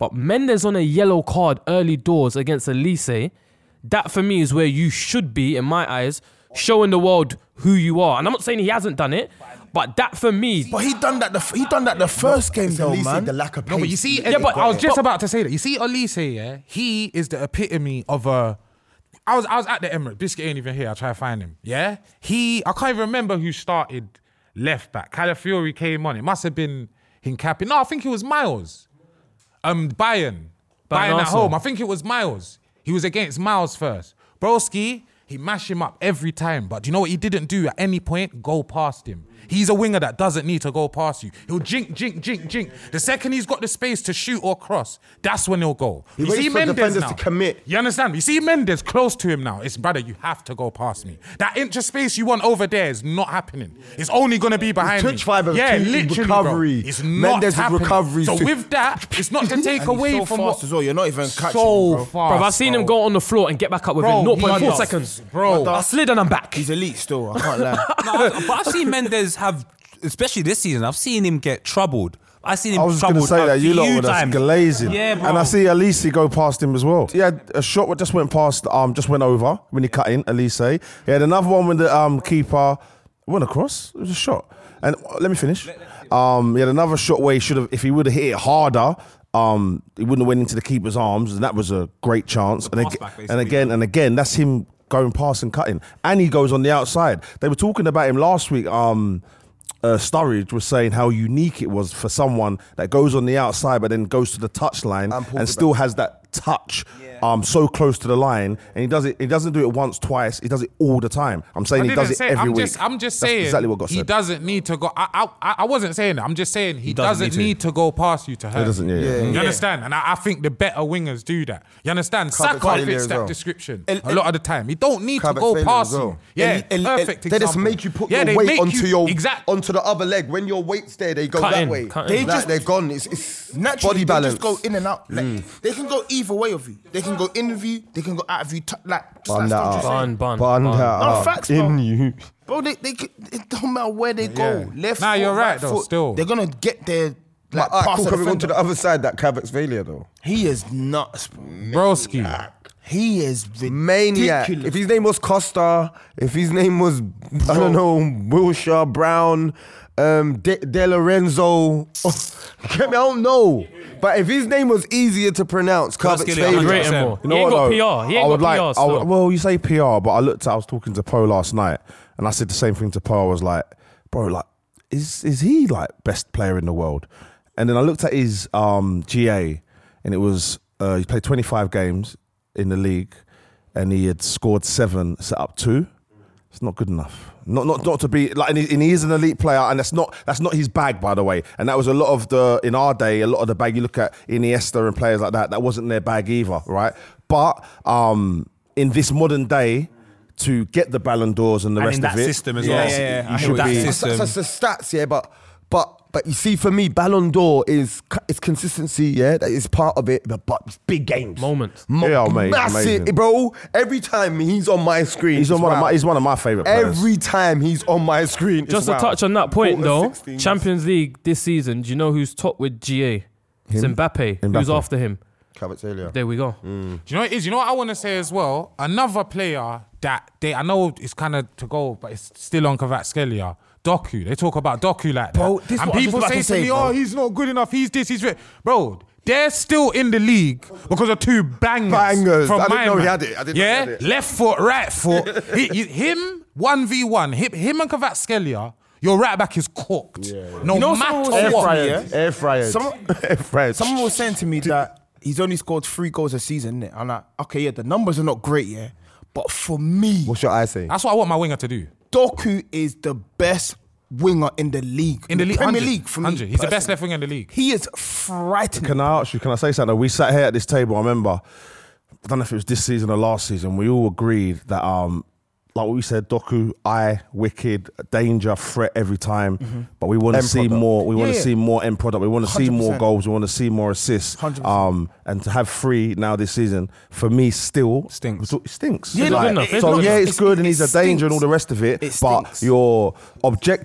But Mendes on a yellow card early doors against Elise, that for me is where you should be, in my eyes, showing the world who you are. And I'm not saying he hasn't done it, but that for me... But he done that. The, he done that the first game, though, Elise, man. the lack of pace. No, but you see, Yeah, but- I was just about to say that. You see, Elise, yeah, he is the epitome of a. I was I was at the Emirates. Biscuit ain't even here. I try to find him. Yeah, he. I can't even remember who started left back. Calafiori came on. It must have been Hincapié. No, I think it was Miles. Um, Bayern. Bayern at Arsenal. home. I think it was Miles. He was against Miles first. Broski, he mashed him up every time. But do you know what he didn't do at any point? Go past him. He's a winger that doesn't need to go past you. He'll jink, jink, jink, jink. The second he's got the space to shoot or cross, that's when he'll go. He you waits see for Mendes defenders now. to commit. You understand? You see Mendes close to him now. It's, brother, you have to go past me. That inch of space you want over there is not happening. It's only going to be behind Twitch me. fibre, Yeah, too, literally, recovery. bro. It's not Mendes' happening. recovery is So too- with that, it's not to take And away he's so from fast what... as well. You're not even catching so him, bro. fast, Bro, I've seen him go on the floor and get back up within Bro, zero point four he- seconds. Bro, I slid and I'm back. He's elite still. I can't lie. No, but I've seen Mendes have, especially this season, I've seen him get troubled. I've seen him I was just going to troubled say a that you lot few were just times. glazing. Yeah, bro. And I see Elise go past him as well. He had a shot that just went past, um, just went over when he cut in, Elise. He had another one when the um, keeper went across. It was a shot. And uh, let me finish. Um, he had another shot where he should have, if he would have hit it harder, um, he wouldn't have went into the keeper's arms, and that was a great chance. And, pass ag- back, and basically. again, and again, that's him going past and cutting. And he goes on the outside. They were talking about him last week. Um, uh, Sturridge was saying how unique it was for someone that goes on the outside but then goes to the touchline And pulls and it still has that touch um, so close to the line. And he does it. He doesn't do it once, twice. He does it all the time. I'm saying I he didn't does it say, every I'm week. Just, I'm just That's saying exactly what got he said. doesn't need to go. I, I, I wasn't saying that. I'm just saying he, doesn't doesn't, need need, to. to. go past you to hurt. doesn't, you. yeah, yeah. You Yeah. understand? And I, I think the better wingers do that. You understand? Saka failure fits as that well. description El- a lot of the time. He don't need to Cabot go failure past as well. you. Yeah, El- el- perfect They just example. make you put yeah, your they weight make onto you, your exactly. onto the other leg. When your weight's there, they go Cut that in, way. cut in. They They like, just- they're gone. It's, it's Naturally, body they balance. just go in and out. Like, They can go either way of you. They can go in of you. They can go out of you. T- like, just Bun like that Sturridge up. said. Bun, bun, Bun bun. that No, up facts, bro. in you. Bro, they, they, it don't matter where they go. Yeah. Left Nah, foot, you're right, right though, foot, still. They're going to get there. Like, Like, past cool, the coming on defender. to the other side, that Cabot's failure though. He is nuts, bro. Broski. He is Maniac. ridiculous. If his name was Costa, if his name was, I don't know, Wilshire, Brown, um, De, De Lorenzo, get me, I don't know. But if his name was easier to pronounce, Cabot's Koscielny, failure. Rate him percent. more. You know he ain't what, got though? P R. He ain't I would got like, P R I still. would, well, you say P R, but I looked at, I was talking to Poe last night, and I said the same thing to Poe. I was like, bro, like, is is he like best player in the world? And then I looked at his um, G A, and it was uh, he played twenty-five games in the league, and he had scored seven, set up two. It's not good enough. Not not not to be like, and he, and he is an elite player, and that's not that's not his bag, by the way. And that was a lot of the in our day, a lot of the bag. You look at Iniesta and players like that, that wasn't their bag either, right? But um, in this modern day, to get the Ballon d'Ors and the And rest in of that it, system as yes, well. Yeah, yeah, yeah. you I should hear what be. you're That's, System. that's the stats, yeah, but but but you see, for me, Ballon d'Or is c- it's consistency, yeah, that is part of it, but, but it's big games, Moments. Mo- Yeah, mate, massive, amazing. bro. Every time he's on my screen, He's on it's one of wow. my he's one of my favorite players. Every time he's on my screen, it's Just to wow. touch on that point, Quarter though, sixteens. Champions League this season, do you know who's top with G A? It's Him? Mbappe. Who's Mbappe. after him? Cabot's failure. There we go. Do you know what it is? You know what I want to say as well? Another player that they, I know it's kind of to go, but it's still on Kvaratskhelia. Doku. They talk about Doku like that. Bro, this and what I was people about say to to say, me, bro. oh, he's not good enough. He's this, he's that. Bro, they're still in the league because of two bangers. Bangers. From I didn't my know he man. had it. I didn't know he yeah? had it. Left foot, right foot. he, he- him, one v one. Him, him and Kvaratskhelia, your right back is cooked. No You know matter someone was Air saying- what. fryer, Yeah. air fryer, Some- air fryer. Someone was saying to me that he's only scored three goals a season, innit? I'm like, okay, yeah, the numbers are not great, yeah. But for me, What's your eye saying? That's what I want my winger to do. Doku is the best winger in the league. In the league, Premier one hundred, League, for me. one hundred. He's the best personally. left winger in the league. He is frightening. Can I ask you, can I say something? We sat here at this table, I remember, I don't know if it was this season or last season, we all agreed that, um, like we said, Doku, I, wicked, danger, threat every time. But we want to End see product. more. We want Yeah, to yeah. see more end product. We want to see one hundred more percent. goals. We want to see more assists. one hundred percent. Um, and to have three now this season, for me, still Stinks. It stinks. Yeah, not good enough. It's so not- yeah, it's- it's good and he's it a danger and all stinks. the rest of it. It but stinks. your objective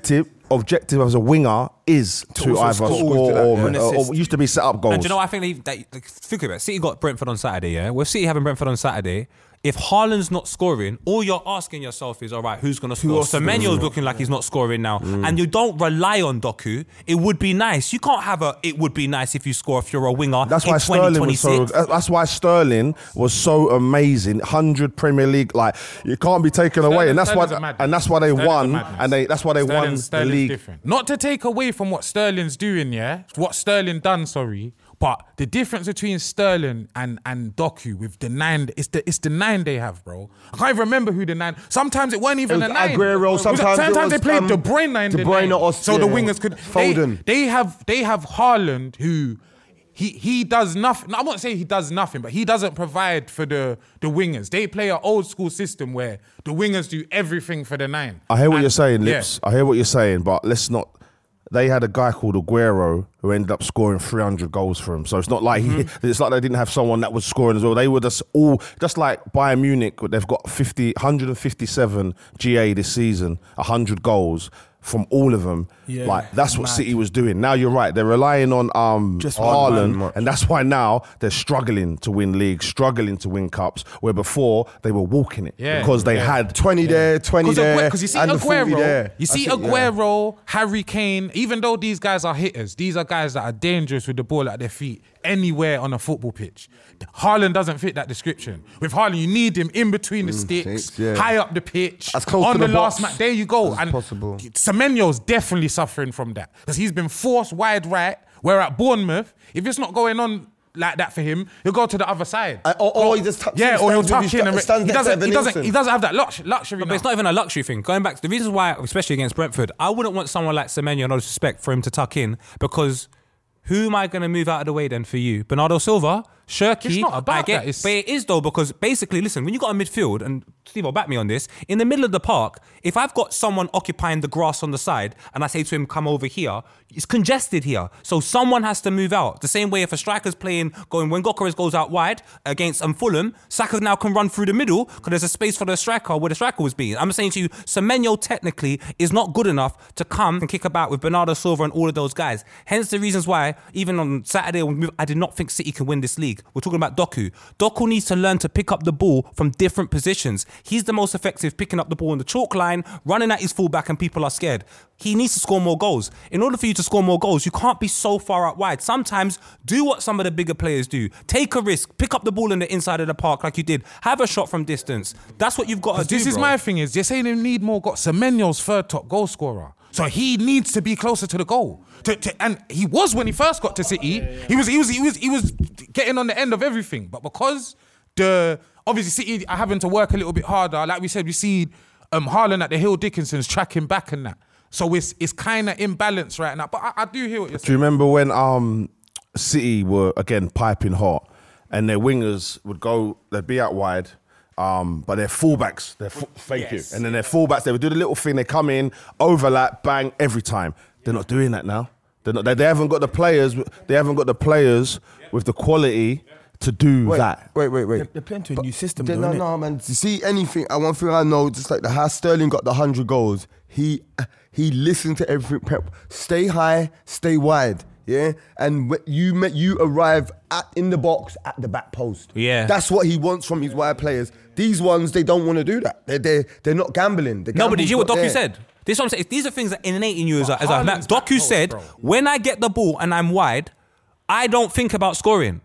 objective as a winger is to, also either score. score, Always do that, or, yeah. or, or used to be set up goals. And do you know what I think they, they like, think about it. City got Brentford on Saturday, yeah? With City having Brentford on Saturday, if Haaland's not scoring, all you're asking yourself is, all right, who's going to score? else is gonna Semenyo's score? looking like he's not scoring now. And you don't rely on Doku. It would be nice. You can't have a, it would be nice if you score if you're a winger That's in why Sterling was so. twenty twenty-six. That's why Sterling was so amazing. Hundred Premier League, like you can't be taken away, and that's Sterling's a why. madness. And that's why they Sterling's a won, madness. and they. That's why they won Sterling- the Sterling's league. different. Not to take away from what Sterling's doing, yeah, what Sterling done, sorry, but the difference between Sterling and and Doku with the nine, it's the it's the nine they have, bro. I can't even remember who the nine. Sometimes it weren't even It a was nine. Aguero, It was- sometimes it sometimes they was, played um, De Bruyne in De the Bruyne nine, or- so the yeah. wingers could. Foden. They, they have they have Haaland who. He he does nothing. I won't say he does nothing, but he doesn't provide for the, the wingers. They play an old school system where the wingers do everything for the nine. I hear what And- you're saying, yeah. Lips. I hear what you're saying, but let's not. They had a guy called Aguero who ended up scoring three hundred goals for him. So it's not like he, it's like they didn't have someone that was scoring as well. They were just all just like Bayern Munich. They've got fifty, one hundred fifty-seven G A this season, one hundred goals from all of them. Yeah, like that's what mad. City was doing. Now you're right. They're relying on um Just Haaland, one man. and that's why now they're struggling to win leagues, struggling to win cups. Where before they were walking it Yeah, because they yeah. had twenty there, twenty there, Because you see and the forty Aguero, there. you see That's it, yeah. Aguero, Harry Kane, even though these guys are hitters, these are guys that are dangerous with the ball at their feet anywhere on a football pitch. Haaland doesn't fit that description. With Haaland, you need him in between the sticks, sticks, yeah. high up the pitch, As close on to the, the last box match. There you go. as And possible. Semenyo's definitely suffering from that because he's been forced wide right, where at Bournemouth, if it's not going on like that for him, he'll go to the other side. Uh, or- or he just tucks yeah, in, or he'll stands tuck with his- in and stands he next to doesn't, he Evan doesn't, Nilsson. he doesn't have that lux- luxury. But now. it's not even a luxury thing. Going back to the reasons why, especially against Brentford, I wouldn't want someone like Semenyo, no disrespect, for him to tuck in because who am I going to move out of the way then for you? Bernardo Silva? Shirky? It's not about I get, that, it's- but it is though because basically, listen, when you got a midfield, and Steve will back me on this, in the middle of the park, if I've got someone occupying the grass on the side and I say to him, come over here, it's congested here. So someone has to move out. The same way if a striker's playing, going, when Gokares goes out wide against um, Fulham, Saka now can run through the middle because there's a space for the striker where the striker was being. I'm saying to you, Semenyo technically is not good enough to come and kick about with Bernardo Silva and all of those guys. Hence the reasons why, even on Saturday, I did not think City can win this league. We're talking about Doku. Doku needs to learn to pick up the ball from different positions. He's the most effective picking up the ball on the chalk line, running at his fullback, and people are scared. He needs to score more goals. In order for you to score more goals, you can't be so far out wide. Sometimes do what some of the bigger players do. Take a risk. Pick up the ball in the inside of the park like you did. Have a shot from distance. That's what you've got to do, This is bro. my thing is, you're saying they need more goals. Semenyo's third top goal scorer. So he needs to be closer to the goal. To, to, and he was when he first got to City. He was he was he was he was getting on the end of everything. But because the obviously City are having to work a little bit harder, like we said, we see um Haaland at the Hill Dickinson's tracking back and that. So it's it's kind of imbalanced right now. But I, I do hear what you're Do you saying. remember when um, City were again piping hot, and their wingers would go, they'd be out wide, um, but their fullbacks, they f- fake Yes. it, and then their fullbacks, they would do the little thing. They come in, overlap, bang every time. They're not doing that now. They're not. They, they haven't got the players. They haven't got the players with the quality to do Wait, that. wait, wait, wait. They're playing to a new system, They- though, no, innit? no, man. You see anything? uh, One thing I know, just like the how Sterling got the hundred goals. He he listened to everything. Pep, stay high, stay wide. Yeah, and wh- you met, you arrive at in the box at the back post. Yeah. that's what he wants from his wide players. These ones, they don't want to do that. They're they they're not gambling. The No, but did you hear what gamble's Doku not there. said? This is what I'm saying. These are things that innate in you as a, as a Haaland's man. back Doku post, said, bro. when I get the ball and I'm wide, I don't think about scoring.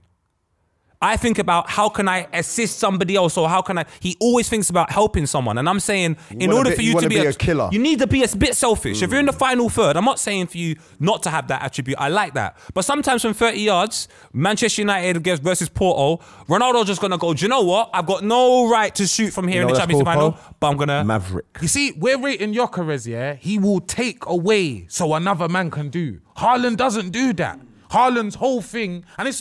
I think about how can I assist somebody else or how can I... He always thinks about helping someone. And I'm saying, in wanna order be- for you you, to wanna be, be a killer. You need to be a bit selfish. If you're in the final third, I'm not saying for you not to have that attribute. I like that. But sometimes from thirty yards, Manchester United against versus Porto, Ronaldo's just going to go, do you know what? I've got no right to shoot from here You know in the what that's Champions League final, called, Paul? but I'm going to... Maverick. You see, we're rating Gyökeres, yeah? He will take away so another man can do. Haaland doesn't do that. Haaland's whole thing, and it's not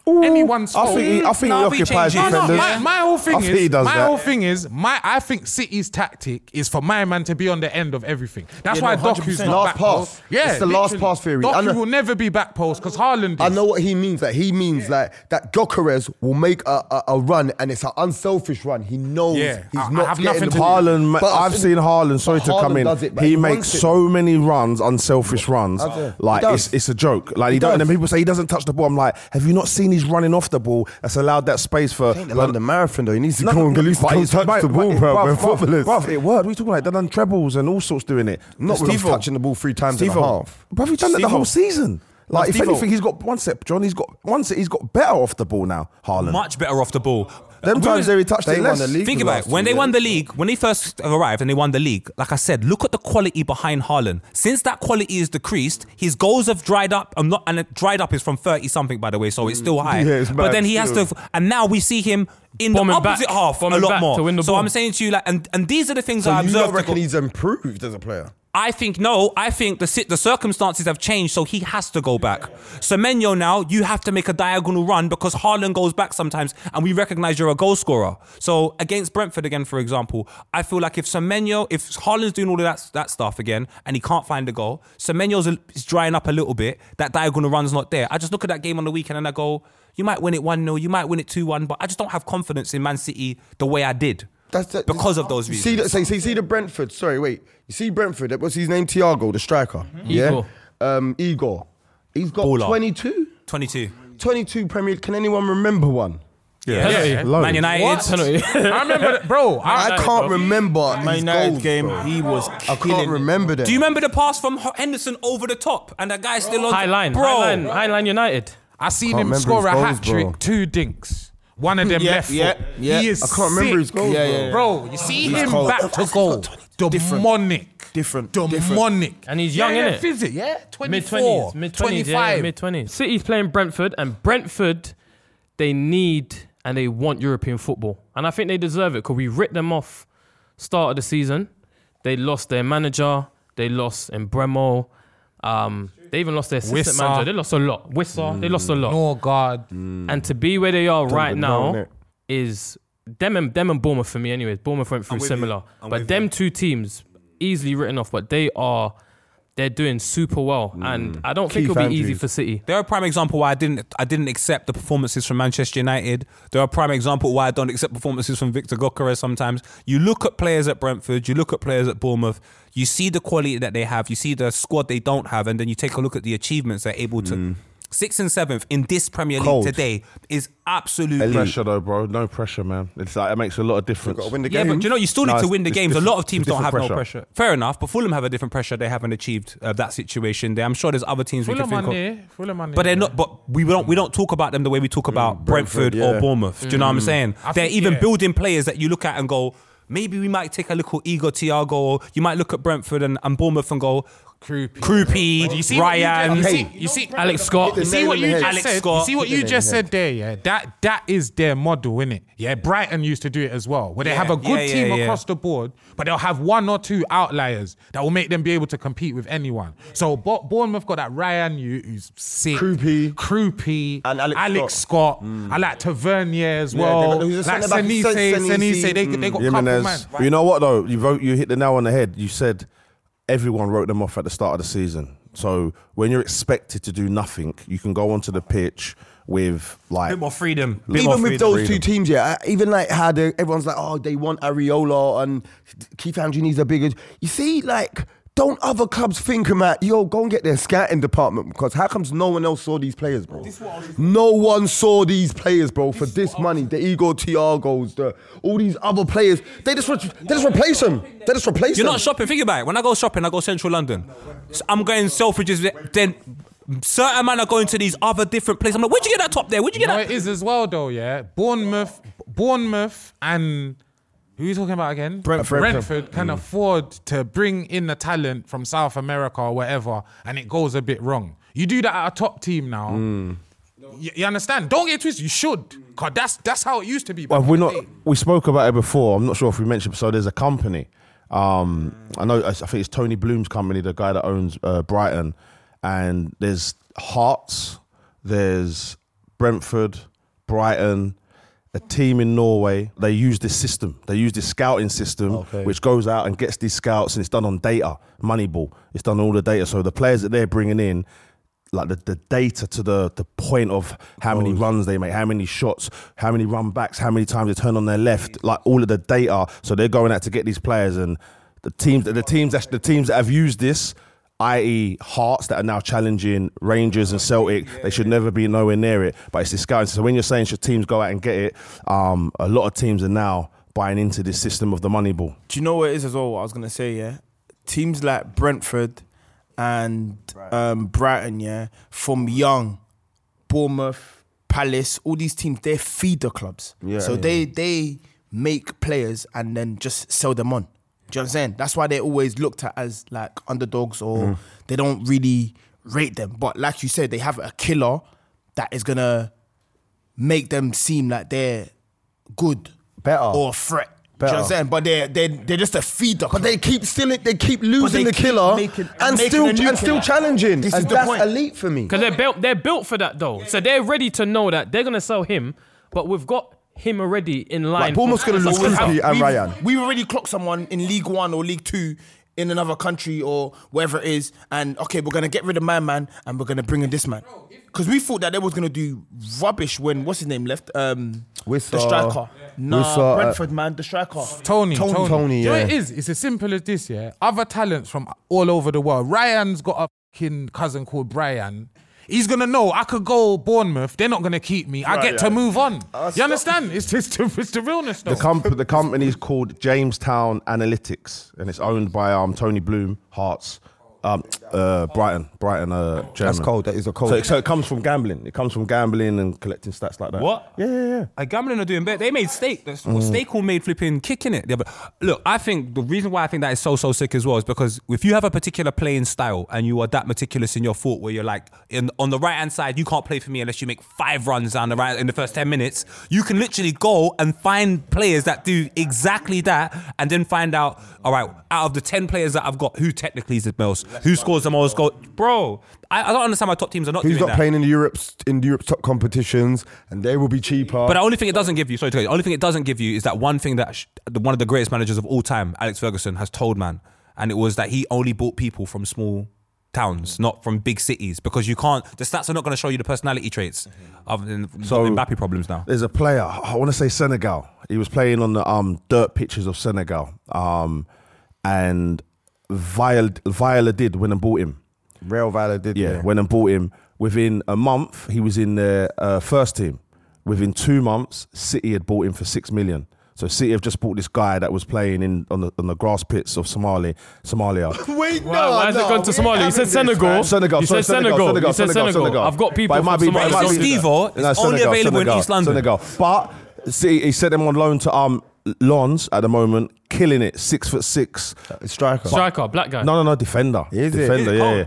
anyone's I fault. think he, I think Nah, he we occupies change it. No, no, defenders. my, my whole thing I is, think he does my that. whole thing is, my I think City's tactic is for my man to be on the end of everything. That's Yeah, why no, one hundred Doku's percent. not Last back pass. post. Yeah, It's the last literally. pass theory. I Doku know- will never be back post because Haaland is. I know what he means. Like he means like that Gyökeres will make a, a, a run and it's an unselfish run. He knows Yeah, he's I- I not have getting nothing the to ball. do- Haaland, But I I've think- seen Haaland. Sorry but to come Haaland in. does it, but he he makes wants it. so many runs, unselfish runs. Does it? Like He does. it's it's a joke. Like he, He don't. And then does. people say he doesn't touch the ball. I'm like, have you not seen he's running off the ball? That's allowed that space for. The London Marathon though, he needs to No, go and at least but go it's- touch but- the but ball, it- bro. bruv, We're bruv, footballers. bruv, it worked. We talking like they've done trebles and all sorts doing it. Not with Steve-O. touching the ball three times and a Steve-O. half. Bruv, he's done that the Steve-O. whole season. Like, if Steve-O. anything, he's got one step, John. He's got one step. He's got better off the ball now, Haaland. Much better off the ball. Them We times was- there he touched They it won less. the league. Think the about last it. When two they won the years. league, when they first arrived and they won the league, like I said, look at the quality behind Haaland. Since that quality is decreased, his goals have dried up. I'm not, and it dried up is from thirty something, by the way, so it's still high. Yeah, it's but mad then he has still. to, and now we see him in Bombing the opposite back. half a Bombing lot back more. to win the so ball. I'm saying to you, like, and, and these are the things So I you observed. don't to reckon go- he's improved as a player? I think no. I think the sit- the circumstances have changed, so he has to go back. Semenyo now, you have to make a diagonal run because Haaland goes back sometimes, and we recognise you're a goal scorer. So against Brentford again, for example, I feel like if Semenyo, if Haaland's doing all of that that stuff again, and he can't find the goal, Semenyo's a- is drying up a little bit. That diagonal run's not there. I just look at that game on the weekend and I go, you might win it one nil, you might win it two one, but I just don't have confidence in Man City the way I did. That's the, Because of those you see reasons. the, so, so you see the Brentford. Sorry, wait. You see Brentford. What's his name? Thiago, the striker. Yeah. Igor. Um, Igor. He's got Baller. twenty-two. twenty-two. twenty-two Premier. Can anyone remember one? Yeah, Yeah. loads. Man United. What? I remember that, bro. I, I can't remember Man his United goals, game, bro. he was I killing can't it. remember them. Do you remember the pass from Henderson over the top and that guy still on High line, bro? high line, high line United. I seen Can't him remember score his a goals, hat trick, bro. two dinks. One of them Yeah, left yeah, foot. yeah. He is I can't remember his sick. goals, Yeah, yeah, yeah. Bro, you see He's him cold. back to goal. Demonic. Different, Demonic. And he's young, yeah, yeah, innit? Physic, yeah. Mid twenty-four, twenties, mid twenties, yeah, twenty-five. mid twenties. City's playing Brentford, and Brentford, they need and they want European football, and I think they deserve it because we ripped them off start of the season. They lost their manager, they lost Embremo, um, they even lost their assistant Wissa. manager. They lost a lot. Wissa, they lost a lot. No God. And to be where they are right even know, now innit? is them and them and Bournemouth for me. Anyways, Bournemouth went through with similar, you. I'm but with them you. two teams easily written off. But they are, they're doing super well, and I don't think Keith it'll be easy Andrews. for City. They're a prime example why I didn't I didn't accept the performances from Manchester United. They're a prime example why I don't accept performances from Victor Gyökeres sometimes. You look at players at Brentford, you look at players at Bournemouth, you see the quality that they have, you see the squad they don't have, and then you take a look at the achievements they're able to. Sixth and seventh in this Premier League Cold. today is absolute. No pressure though, bro. No pressure, man. It's like it makes a lot of difference. Got to win the Yeah, game. but do you know, you still need No, to it's- win the it's games. A lot of different- teams it's don't have different no pressure. pressure. Fair enough, but Fulham have a different pressure. They haven't achieved uh, that situation. There, I'm sure there's other teams we Fulham can on think of. there. Fulham on there. But they're not. But we don't. We don't talk about them the way we talk about Brentford, Brentford, yeah. or Bournemouth. Do you know what I'm saying? I They're think, even yeah. building players that you look at and go, maybe we might take a look at Igor Thiago. Or you might look at Brentford and, and Bournemouth and go, Croupy. Croupy, You see what you Ryan. just- You see, you see, Alex Scott. You see nail what on the you head. just Alex said. Scott. You see what Hit the you nail just on the said there. Yeah, that that is their model, innit? Yeah, Brighton used to do it as well, where they Yeah, have a good yeah, yeah, team yeah. across the board, but they'll have one or two outliers that will make them be able to compete with anyone. So Bo- Bournemouth got that Ryan, you who's sick, Croupy. Croupy, And Alex Scott. I like Tavernier as Yeah, well. they got- who's a like centre back? Senise, Sen- Senise, Senise. they, they got couple man. Jimenez. You know what though? You vote. You hit the nail on the head. You said everyone wrote them off at the start of the season. So when you're expected to do nothing, you can go onto the pitch with like bit more freedom. Bit Even more with freedom. those two freedom. teams, yeah, I- even like how the, everyone's like, oh, they want Areola and Keith Andrews needs a bigger. You see, like, don't other clubs think about, yo, go and get their scouting department because how comes no one else saw these players, bro? No one saw these players, bro, for this money. The Igor Thiagos, the all these other players, they just re- they just replace them. They just replace You're them. not shopping. Think about it. When I go shopping, I go Central London. So I'm going Selfridges. Then certain man are going to these other different places. I'm like, where'd you get that top there? Where'd you get No, that? it is as well though, yeah. Bournemouth, Bournemouth, and who are you talking about again? Brentford. Brentford can afford to bring in the talent from South America or whatever, and it goes a bit wrong. You do that at a top team now. You, you understand? Don't get twisted. You should, cause that's that's how it used to be. Well, back we in the not day. we spoke about it before. I'm not sure if we mentioned. So there's a company. Um, I know. I think it's Tony Bloom's company, the guy that owns uh, Brighton. And there's Hearts. There's Brentford, Brighton, a team in Norway. They use this system. They use this scouting system, Okay. which goes out and gets these scouts, and it's done on data, Moneyball. It's done on all the data. So the players that they're bringing in, like the, the data to the, the point of how many runs they make, how many shots, how many run backs, how many times they turn on their left, like all of the data. So they're going out to get these players, and the teams, the teams, that, the teams that have used this, that is. Hearts that are now challenging Rangers and Celtic, they should never be nowhere near it. But it's this scouting. So when you're saying should teams go out and get it, um, a lot of teams are now buying into this system of the money ball. Do you know what it is as well? What I was gonna say, yeah. Teams like Brentford and um, Brighton, yeah, from young, Bournemouth, Palace, all these teams, they're feeder clubs. Yeah. so Yeah. they they make players and then just sell them on. Do you know what I'm saying? That's why they're always looked at as like underdogs, or they don't really rate them. But like you said, they have a killer that is gonna make them seem like they're good, Better. or a threat. Do you know what I'm Better. saying? But they're they're they're just a feeder. But they keep still they keep losing they the keep killer making- and making still a new and still killer. challenging. This and is the that's point. elite for me. Because they're built, they're built for that though. So they're ready to know that they're gonna sell him, but we've got him already in line. Like Bournemouth's for- gonna lose Because Kumpy how- and we've, Ryan. We've already clocked someone in League One or League Two in another country or wherever it is, and okay, we're gonna get rid of my man and we're gonna bring in this man. Because we thought that they was gonna do rubbish when what's his name left, um, Wissa. the striker. Nah, Wissa, uh, Brentford man, the striker. Tony, Tony, Tony, Tony, Do you know yeah. what it is? It's as simple as this, yeah. Other talents from all over the world. Ryan's got a fucking cousin called Brian. He's gonna know I could go Bournemouth. They're not gonna keep me. I get to move on. you understand? It's just it's the realness, though. The, comp- the company is called Jamestown Analytics, and it's owned by um, Tony Bloom, Hearts, um, uh, Brighton, Brighton, uh, German. That's cold. That is a cold. So, so it comes from gambling. It comes from gambling and collecting stats like that. What? Yeah, yeah, yeah. A gambling are doing better. They made steak. That's Mm. what Steak all made flipping kicking it. Yeah, but look, I think the reason why I think that is so so sick as well is because if you have a particular playing style and you are that meticulous in your thought, where you're like, in, on the right hand side, you can't play for me unless you make five runs down the right in the first ten minutes. You can literally go and find players that do exactly that, and then find out, all right, out of the ten players that I've got, who technically is the most, who scores the most goals, bro. I, I don't understand why top teams are not Who's doing not that. playing in the Europe's in Europe's top competitions, and they will be cheaper. But the only thing it doesn't give you, sorry to tell you, the only thing it doesn't give you is that one thing that sh- the, one of the greatest managers of all time, Alex Ferguson, has told man, and it was that he only bought people from small towns, not from big cities, because you can't. The stats are not going to show you the personality traits of the So- Mbappe problems now. There's a player, I want to say Senegal. He was playing on the um, dirt pitches of Senegal. Um, and Viola, Viola did when and bought him. Real Valor did. Yeah, went and bought him. Within a month, he was in the uh, first team. Within two months, City had bought him for six million. So City have just bought this guy that was playing in on the on the grass pits of Somali, Somalia. Wait, no, Why, why has no, it gone to we Somalia? You ain't said having this, Senegal. man. Senegal, You sorry, said Senegal. Senegal, You said Senegal, Senegal. Senegal. I've got people But it from might be- Somalia. it might be- Steve-O is No, only Senegal, available in Senegal, East London. Senegal. But see, he sent him on loan to um Lons at the moment, killing it, six foot six. Striker. Striker, black guy. No, no, no, defender. Is it? defender, Is it yeah, cold? yeah.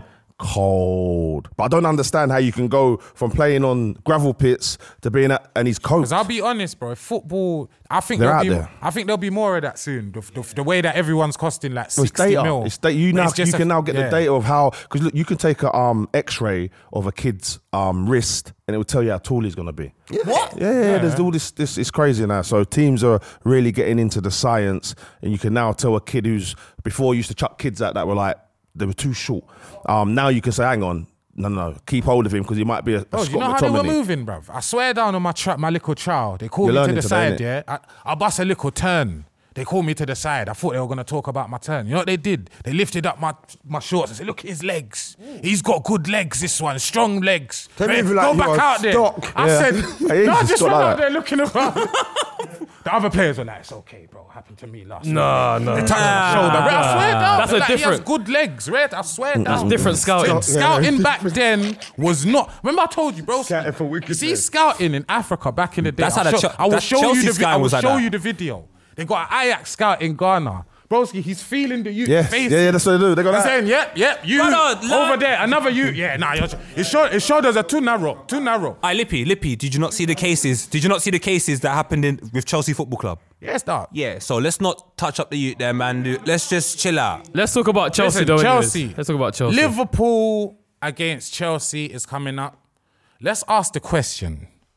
Cold. But I don't understand how you can go from playing on gravel pits to being at, and he's coach. Because I'll be honest, bro. Football, I think They're there'll out be, there. I think there'll be more of that soon. The, the, the way that everyone's costing like Well, it's sixty data. mil. It's da- you But now it's just you a- can now get yeah. the data of how, because look, you can take a um X-ray of a kid's um wrist and it will tell you how tall he's gonna be. What? Yeah, yeah, yeah. There's all this. This is crazy now. So teams are really getting into the science, and you can now tell a kid who's before used to chuck kids out that were like they were too short. Um, now you can say, hang on, no, no, no, keep hold of him because he might be a, a Oh, Scott you know how they were McTominay. moving, bruv? I swear down on my tra- my little child. They called You're me to learning the today, side, innit? yeah? I, I bust a little turn. They called me to the side. I thought they were going to talk about my turn. You know what they did? They lifted up my my shorts and said, look at his legs. He's got good legs, this one. Strong legs. Tell me Hey, if you like go you back are out there. stock. I Yeah. said, I used no, I to just stock went like out that. there looking around. The other players were like, it's okay, bro. Happened to me last night. No, no. They tapped my shoulder. Red, I swear down. That's a Like, he has different- good legs, Red. I swear down. That's different scouting. Scouting back then was not. Remember, I told you, bro. Scouting for You wickedness. see, scouting in Africa back in the day. That's how I'll the show, Chel- I will that show you Chelsea the. vi- I scouting will was like show that. you the video. They got an Ajax scout in Ghana. Broski, he's feeling the youth Yeah, face. yeah, yeah, that's what they do. They got They're that. saying, yep, yep, you Brother, over learn- there, another you. Yeah, nah, you're, his, shoulder, his shoulders are too narrow, too narrow. Aye, Lippy, Lippy, did you not see the cases? Did you not see the cases that happened in with Chelsea Football Club? Yes, dog. Yeah, so let's not touch up the youth there, man. Let's just chill out. Let's talk about Chelsea, Listen, though. anyways. Chelsea. Let's talk about Chelsea. Liverpool against Chelsea is coming up. Let's ask the question: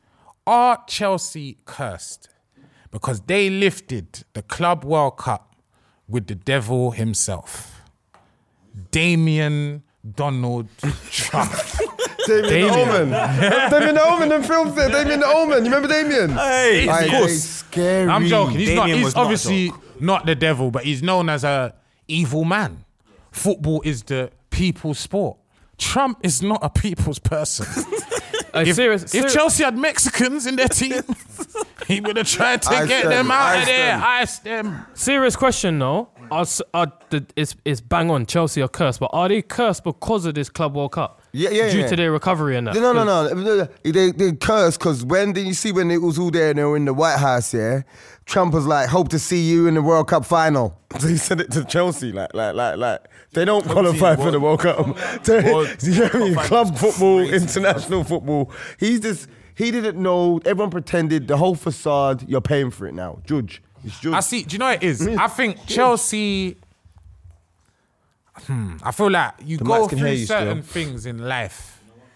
are Chelsea cursed? Because they lifted the Club World Cup with the devil himself. Damien Donald Trump. Damien Omen. Damien Omen, them films there. Damien Omen. You remember Damien? Hey, Aye, of aye, course. scary. I'm joking. He's not. Damien He's was not a obviously not the devil, but he's known as a evil man. Football is the people's sport. Trump is not a people's person. Uh, If, serious, if serious- Chelsea had Mexicans in their team, he would have tried to Ice get them, them, out ice of there, them. ice them. serious question though. Are, s- are the, it's, it's bang on. Chelsea are cursed, but are they cursed because of this Club World Cup? Yeah, yeah, Due yeah. to their recovery and that. No, no, no, no. They they cursed because when did you see when it was all there and they were in the White House? Yeah, Trump was like, "Hope to see you in the World Cup final." So he said it to Chelsea, like, like, like, like they don't qualify for the World Cup. Do you know what I mean? Club football, international football. He's just he didn't know. Everyone pretended the whole facade. You're paying for it now, Judge. It's Judge. I see. Do you know what it is? I think Chelsea. Hmm. I feel like you The go mics can hear through you certain still. things in life.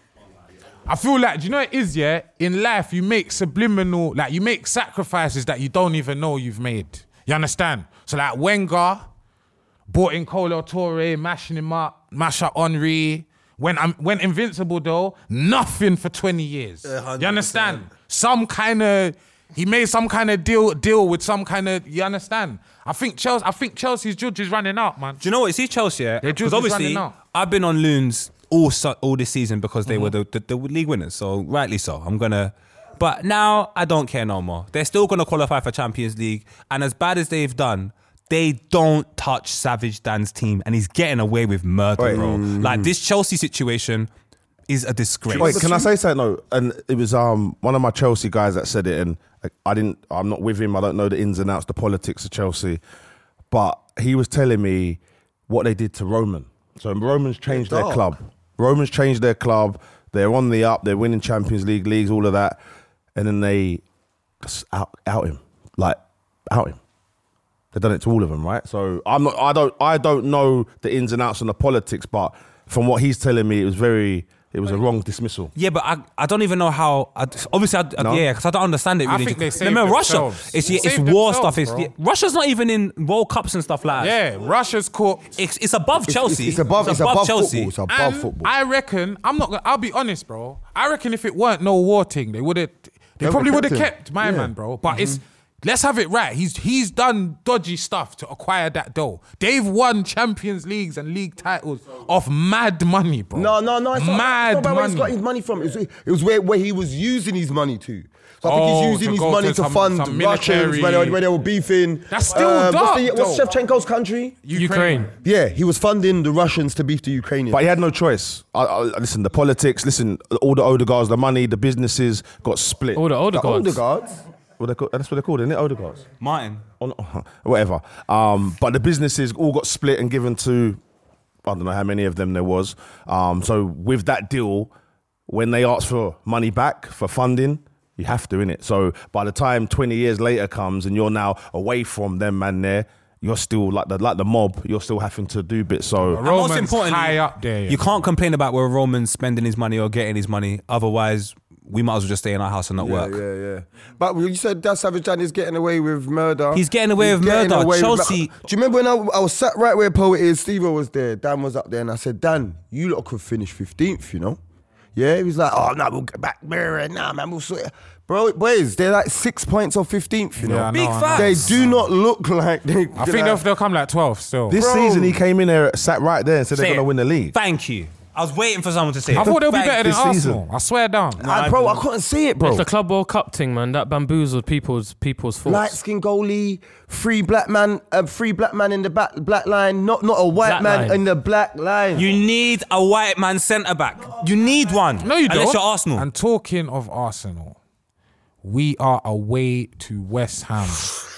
I feel like, do you know what it is, yeah? In life, you make subliminal, like you make sacrifices that you don't even know you've made. You understand? So like Wenger brought in Colo Torre, mashing him up, mash up Henry. When I'm when Invincible though, nothing for twenty years. You understand? Some kind of he made some kind of deal deal with some kind of you understand? I think Chelsea I think Chelsea's judge is running out, man. Do you know what? See Chelsea, yeah? Their Because juice is obviously, running out. I've been on loons all su- all this season because they Mm-hmm. were the, the, the league winners. So rightly so. I'm gonna. But now I don't care no more. They're still gonna qualify for Champions League, and as bad as they've done, they don't touch Savage Dan's team, and he's getting away with murder, Wait. bro. Like this Chelsea situation is a disgrace. Wait, can I say something? No, and it was um one of my Chelsea guys that said it, and I, I didn't. I'm not with him. I don't know the ins and outs, the politics of Chelsea, but he was telling me what they did to Roman. So Roman's changed their Dog. club. Roman's changed their club. They're on the up. They're winning Champions League leagues, all of that, and then they just out out him, like out him. They've done it to all of them, right? So I'm not. I don't. I don't know the ins and outs and the politics, but from what he's telling me, it was very. It was a wrong dismissal. Yeah, but I, I don't even know how. I, obviously, I, No? yeah, because I don't understand it I really. think they No, saved man, Russia. themselves. It's They yeah, it's saved war themselves, stuff. It's bro. yeah, Russia's not even in World Cups and stuff like that. Yeah, Russia's caught. It's, it's above Chelsea. It's, it's above. It's above, football. It's above And football. I reckon, I'm not gonna, I'll be honest, bro. I reckon if it weren't no war thing, they would have, they They probably would would've have kept kept him. my Yeah. man, bro. But it's, let's have it right. He's he's done dodgy stuff to acquire that dough. They've won Champions Leagues and league titles off mad money, bro. No, no, no. It's not, mad it's not about where he's money. got his money from. It was, it was where, where he was using his money to. So I think Oh, he's using to his go money to to some- fund some Russians military- when they, were- when they were beefing. That's still Uh, dark, What's, the, what's though. Shevchenko's country? Ukraine. Yeah, he was funding the Russians to beef the Ukrainians. But he had no choice. I, I, listen, the politics. Listen, all the Odegaards, the money, the businesses got split. All the older the guards. older guards. What they call, that's what they're called, isn't it? Odegaards. Martin. Or not, whatever. Um, but the businesses all got split and given to, I don't know how many of them there was. Um, so with that deal, when they ask for money back for funding, you have to, innit? So by the time twenty years later comes and you're now away from them, man, there, you're still like the like the mob. You're still having to do bits. So And most Roman's importantly, high up there. You can't complain about where Roman's spending his money or getting his money. Otherwise, we might as well just stay in our house and not work. Yeah, yeah. But when you said that Savage Dan is getting away with murder. He's getting away with getting murder. away with Chelsea- Do you remember when I, I was sat right where Poet is? Steve was there. Dan was up there, and I said, Dan, you lot could finish fifteenth, you know? Yeah, he was like, oh, no, we'll get back there. Nah, man, we'll sort it. Bro, boys, they're like six points off fifteenth, you know? Yeah, I Big know, I know. facts. They do not look like they. I think they'll, they'll come like twelve still. this Bro. season he came in there, sat right there and said Say they're going to it. win the league. Thank you. I was waiting for someone to say I it. thought they'll be Thank better than this Arsenal. season. I swear down. I, bro, I couldn't see it, bro. It's the Club World Cup thing, man. That bamboozled people's people's thoughts. Light skin goalie, free black man, uh, free black man in the back black line, not not a white Black man line. in the black line. You need a white man centre back. You need one. No, you don't. Unless you're Arsenal. And talking of Arsenal, we are away to West Ham.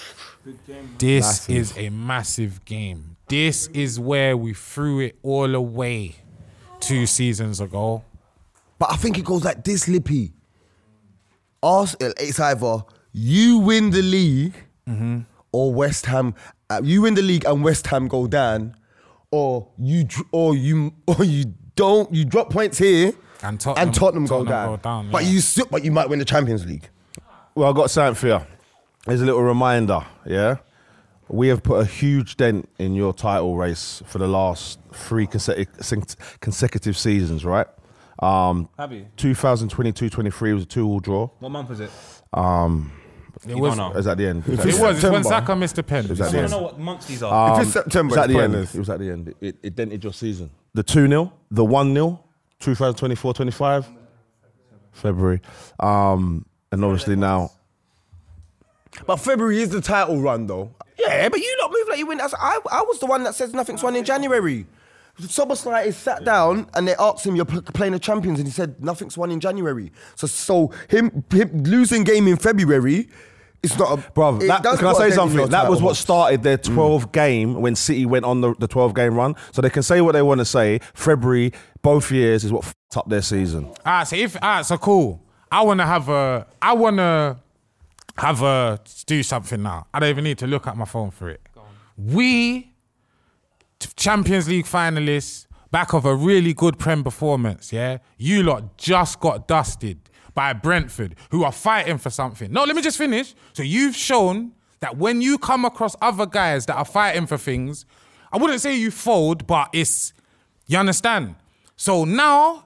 This is a massive game. This is where we threw it all away two seasons ago. But I think it goes like this, Lippy. Ars- it's either you win the league or West Ham. Uh, you win the league and West Ham go down, or you dr- or you or you don't. You drop points here, And Tottenham- and Tottenham, go Tottenham down. go down, But yeah. you still, but you might win the Champions League. Well, I got something for you. Here's a little reminder, yeah? We have put a huge dent in your title race for the last three consecutive, consecutive seasons, right? Um, Have you? twenty twenty-two twenty-three was a two-all draw. What month was it? Um, It You was. don't know. it was at the end. It was, It at, was. It's when September. Saka missed the pen. it was at I the want end. to know what months these are. If Um, it's September, it was at it's the end. pointless. It was at the end. It, it dented your season. The two nil, the one nil, twenty twenty-four twenty-five, February. Um, and obviously now, But February is the title run, though. Yeah, but you lot move like you win. I, I was the one that says nothing's won in January. Soboslai is sat down and they asked him, "You're p- playing the champions," and he said, "Nothing's won in January." So, so him, him losing game in February, it's not a bro. it That, does can I put a say dent in something? your That was title what hopes. started their twelve game when City went on the, the twelve game run. So they can say what they want to say. February, both years, is what f***ed up their season. All right, so if all right, so cool. I want to have a. I want to have a do something now. I don't even need to look at my phone for it. We t- Champions League finalists, back of a really good Prem performance. Yeah, you lot just got dusted by Brentford, who are fighting for something. No, let me just finish. So you've shown that when you come across other guys that are fighting for things, I wouldn't say you fold, but it's you understand. So now.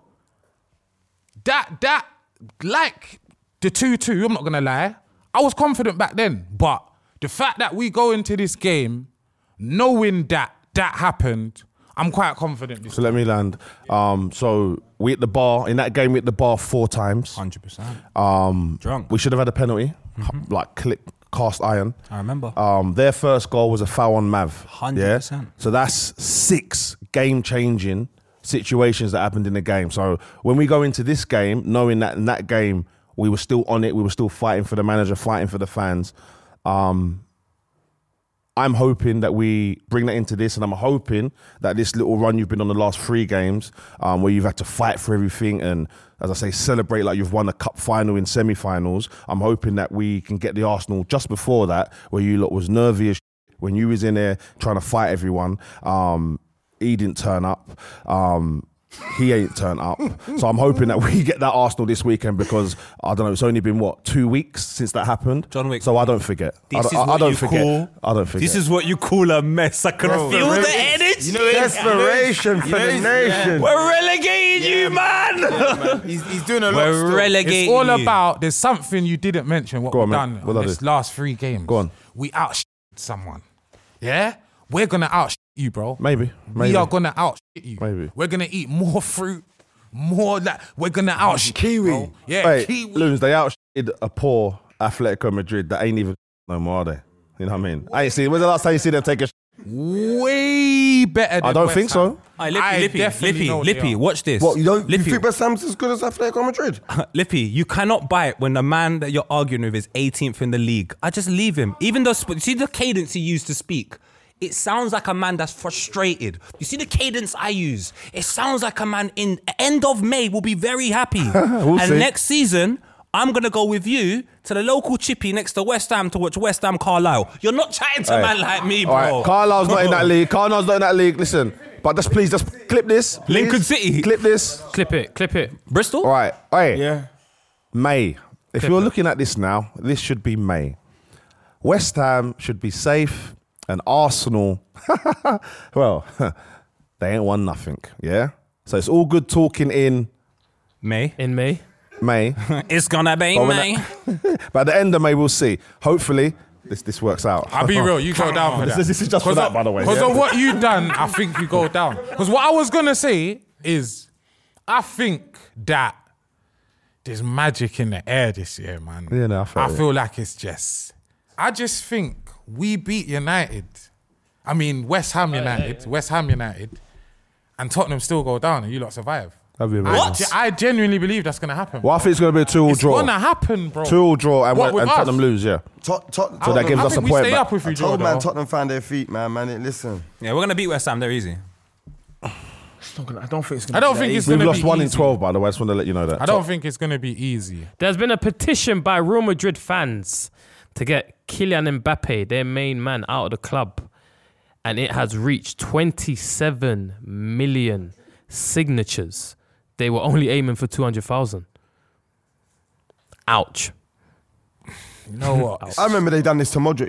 That, that, like the two two, I'm not going to lie, I was confident back then. But the fact that we go into this game knowing that that happened, I'm quite confident. This So let me land. Um, so we hit the bar in that game. We hit the bar four times. one hundred percent. Um, Drunk. We should have had a penalty, like click cast iron. I remember. Um, their first goal was a foul on Mav. one hundred percent. Yeah? So that's six game-changing situations that happened in the game. So when we go into this game, knowing that in that game we were still on it, we were still fighting for the manager, fighting for the fans. Um, I'm hoping that we bring that into this, and I'm hoping that this little run you've been on the last three games, um, where you've had to fight for everything and, as I say, celebrate like you've won a cup final in semi-finals. I'm hoping that we can get the Arsenal just before that, where you lot was nervy as shit, when you was in there trying to fight everyone. Um, he didn't turn up. Um, he ain't turned up. So I'm hoping that we get that Arsenal this weekend because, I don't know, it's only been, what, two weeks since that happened? John Wick. So I don't forget. This I, is don't- I, I what don't you forget. call- I don't forget. This is what you call a mess. I can Bro, feel the the re- energy. You know, it's- Desperation for the nation. We're relegating you, man. He's, he's doing a lot. We're still. relegating It's all you. about, there's something you didn't mention, what Go we've on, mate. done What in I this do? last three games. Go on. We out someone. Yeah? We're going to out you, bro. Maybe. Maybe. We are going to out you. Maybe. We're going to eat more fruit, more that. We're going to out Kiwi. bro. Yeah, Hey, Kiwi. Loons, they out a poor Atletico Madrid that ain't even no more, are they? You know what I mean? I ain't seen. When's the last time you see them take a? Way better than I don't West think Ham. so. Aye, Lippy, I Lippy, definitely Lippy, know they Lippy, are. watch this. What, you don't you Lippy, think West Ham's as good as Atletico Madrid? Lippy, you cannot bite when the man that you're arguing with is eighteenth in the league. I just leave him. Even though, sp- see the cadence he used to speak? It sounds like a man that's frustrated. You see the cadence I use? It sounds like a man in end of May will be very happy. We'll and see. next season, I'm going to go with you to the local chippy next to West Ham to watch West Ham Carlisle. You're not chatting to a Hey. man like me, bro. All right, Carlisle's not in that league. Carlisle's not in that league. Listen, but just please, just clip this. please. Lincoln City. Clip this. Clip it, clip it. Bristol? All right. Hey, Yeah. May. If Clip you're it. looking at this now, this should be May. West Ham should be safe, and Arsenal, well, they ain't won nothing. Yeah. So it's all good talking in May. In May. May. It's going to be But when May. But at the end of May, we'll see. Hopefully, this this works out. I'll be real, you go down for This that. is- this is just for that, by the way. Because Yeah. of what you done, I think you go down. Because what I was going to say is, I think that there's magic in the air this year, man. Yeah, no, I felt I it. feel like it's just... I just think we beat United. I mean, West Ham United, West Ham United, and Tottenham still go down and you lot survive. That'd be I, amazing. ge- I genuinely believe that's going to happen. Well, I think it's going to be a two-all it's draw. going to happen, bro. Two-all draw and, What, we- with and us? Tottenham lose, yeah. Tot- Tot- So that gives I us a think we point stay back. up if we I draw, told man though. Tottenham found their feet, man. Man, listen. Yeah, we're going to beat West Ham. They're easy. It's not gonna, I don't think it's gonna I don't be think that it's easy. We've going to lost be one in easy. twelve, by the way. I just want to let you know that. I don't think it's going to be easy. There's been a petition by Real Madrid fans to get Kylian Mbappe, their main man, out of the club. And it has reached twenty-seven million signatures. They were only aiming for two hundred thousand. Ouch. You know what? I remember they done this to Modric.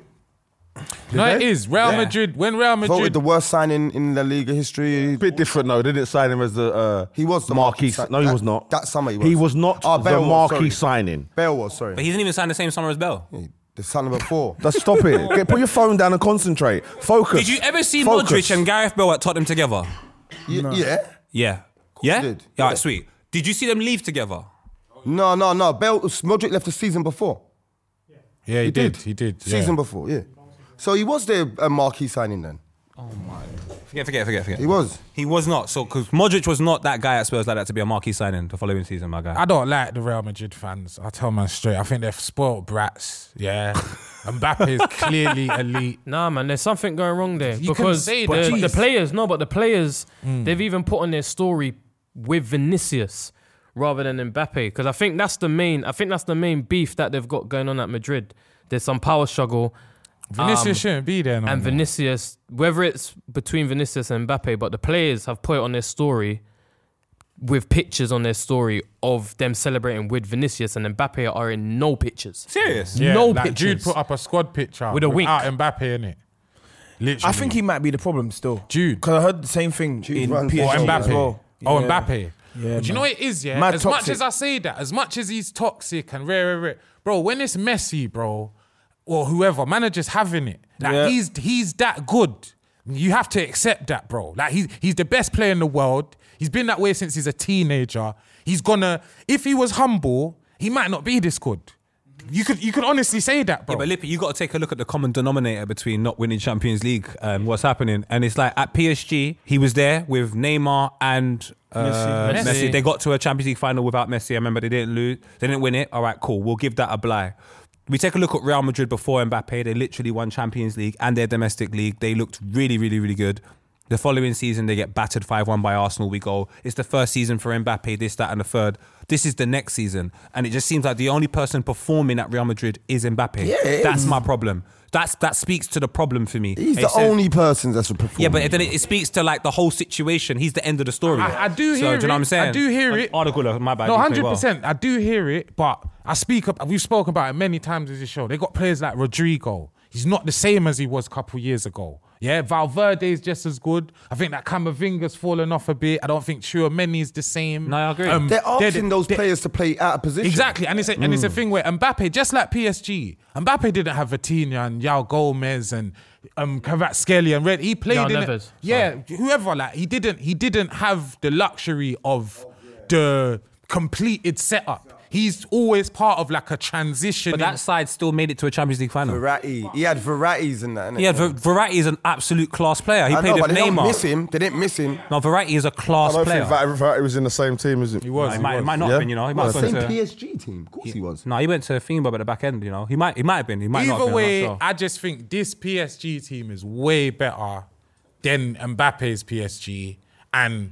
no, they? it is. Real Yeah. Madrid, when Real Voted Madrid... the worst signing in La Liga history. A bit different though. They didn't sign him as the uh, He was the marquee. marquee si- no, he that- was not. that summer he was. He was not Oh, the Bale was, marquee sorry. signing. Bale was, sorry. But he didn't even sign the same summer as Bell. The son of a four. Let's stop it. Get, put your phone down and concentrate. Focus. Did you ever see Focus. Modric and Gareth Bale at Tottenham together? Y- Yeah. Yeah. Yeah? did. Yeah, alright, sweet. Did you see them leave together? No, no, no. Bale, Modric left the season before. Yeah, he, He did. did. He did. Yeah. Season before, yeah. So he was the uh, marquee signing then. Forget, forget, forget, forget. He was. He was not. So, because Modric was not that guy at Spurs like that to be a marquee signing the following season, my guy. I don't like the Real Madrid fans. I tell man straight. I think they're spoiled brats. Yeah. Mbappe is clearly elite. Nah, man, there's something going wrong there You can because say the, that. the Jeez. players, no, but the players, they've even put on their story with Vinicius rather than Mbappe because I think that's the main. I think that's the main beef that they've got going on at Madrid. There's some power struggle. Vinicius Um, shouldn't be there no And more. Vinicius, whether it's between Vinicius and Mbappe, but the players have put it on their story with pictures on their story of them celebrating with Vinicius, and Mbappe are in no pictures. Serious? Yeah, no like pictures. Jude put up a squad picture With a wink. without Mbappe in it. Literally. I think he might be the problem still. Jude. Because I heard the same thing in runs P Or S G Mbappe. as well. Oh, Yeah. Mbappe. Yeah, but you know man. what it is, yeah? Mad as much toxic. as I say that, as much as he's toxic and rare, rare, rare, bro, when it's Messi, bro, or whoever, manager's having it. Like, Yeah. he's he's that good. You have to accept that, bro. Like, he's, he's the best player in the world. He's been that way since he's a teenager. He's gonna, if he was humble, he might not be this good. You could you could honestly say that, bro. Yeah, but Lippy, you got to take a look at the common denominator between not winning Champions League and what's happening. And it's like at P S G, he was there with Neymar and uh, Messi. Messi. Messi. They got to a Champions League final without Messi. I remember they didn't lose. They didn't win it. All right, cool. We'll give that a bly. We take a look at Real Madrid before Mbappe. They literally won Champions League and their domestic league. They looked really, really, really good. The following season, they get battered five one by Arsenal. We go, it's the first season for Mbappe, this, that, and the third. This is the next season. And it just seems like the only person performing at Real Madrid is Mbappe. Yeah, it That's is. my problem. That's That speaks to the problem for me. He's It the says- only person that's a performer. Yeah, but then it, it speaks to like the whole situation. He's the end of the story. I- I do so, hear do you know what I'm it. saying? I do hear it. Article, my bad. No, you played hundred well. percent. I do hear it, but I speak up. We've spoken about it many times in this show. They got players like Rodrigo. He's not the same as he was a couple years ago. Yeah, Valverde is just as good. I think that Camavinga's fallen off a bit. I don't think Chouameni is the same. Um, No, I agree. They're asking those they- players to play out of position. Exactly, and it's a, and it's a thing where Mbappe, just like P S G, Mbappe didn't have Vitinha and Yao Gomez and um, Kvaratskhelia and Red. He played Jan in it. Neves, Yeah, whoever. Like he didn't. He didn't have the luxury of the completed setup. He's always part of like a transition. But that side still made it to a Champions League final. Verratti. He had varieties in that, innit? Yeah, Ver- Verratti is an absolute class player. He I played know, with but they don't Neymar. miss him. They didn't miss him. No, Verratti is a I class don't player. think Verratti Verratti was in the same team, is it? he was. He he might, it was. might not Yeah? have been, you know. He might Well, have gone same to, P S G team. Of course he was. No, he went to Finba at the back end, you know. He might he might have been. He might not Either have been. way, I'm not sure. I just think this P S G team is way better than Mbappe's P S G, and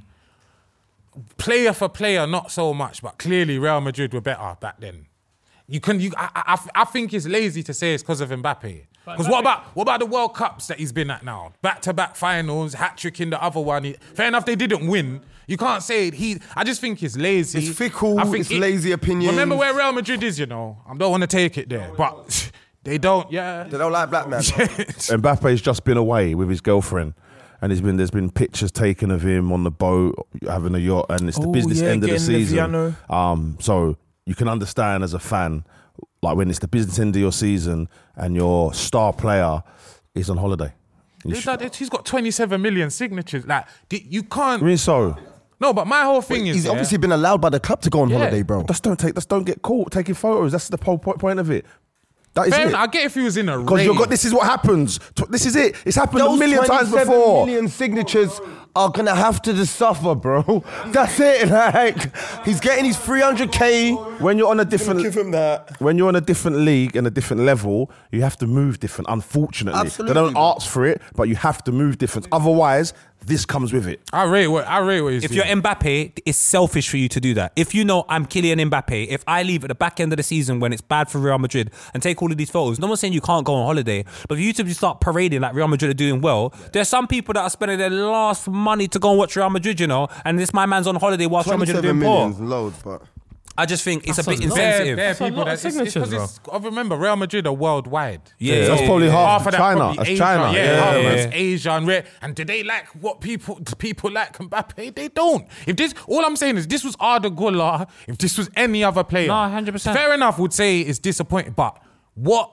player for player, not so much, but clearly Real Madrid were better back then. You can, you, I, I, I think it's lazy to say it's because of Mbappe. Because what about what about the World Cups that he's been at now? Back to back finals, hat trick in the other one. He, fair enough, they didn't win. You can't say he. I just think it's lazy. It's fickle, I think it's lazy opinions. Remember where Real Madrid is, you know. I don't want to take it there, but they don't. Yeah. They don't like black man. Mbappe's just been away with his girlfriend. And there's been there's been pictures taken of him on the boat having a yacht, and it's the Oh, business yeah, end of the getting the season. piano. Um, so you can understand as a fan, like when it's the business end of your season and your star player is on holiday. You He's sh- like- he's got twenty-seven million signatures. Like di- you can't. I mean, so No, but my whole thing is He's yeah, obviously been allowed by the club to go on Yeah. holiday, bro. just don't take, just don't get caught taking photos. That's the whole po- point of it. That is fair it. enough, I get if he was in a Because raid. you've got this is what happens. T- This is it. It's happened a Those million times twenty-seven before. million signatures are gonna have to just suffer, bro. That's it. Like he's getting his three hundred k. When you're on a different Give him that. when you're on a different league and a different level, you have to move different. Unfortunately, Absolutely, they don't bro. ask for it, but you have to move different. Otherwise, this comes with it. I rate what I rate what he's If doing. you're Mbappe, it's selfish for you to do that. If you know I'm Kylian Mbappe, if I leave at the back end of the season when it's bad for Real Madrid and take all of these photos, no one's saying you can't go on holiday, but for you to start parading like Real Madrid are doing well, there's some people that are spending their last money to go and watch Real Madrid, you know, and this my man's on holiday whilst Real Madrid are twenty-seven doing poor. millions, loads, but I just think it's That's a bit a lot. insensitive. Bare, bare That's a people lot that of it's, it's signatures, 'cause it's, I remember Real Madrid are worldwide. Yeah, Yeah, that's yeah, probably yeah. half of that China. probably That's Asia, China. Yeah, Yeah, half man. is Asia and Re- and do they like what people do people like Mbappe? They don't. If this, all I'm saying is, this was Arda Güler. If this was any other player, No, one hundred percent. fair enough. Would say it's disappointing, but what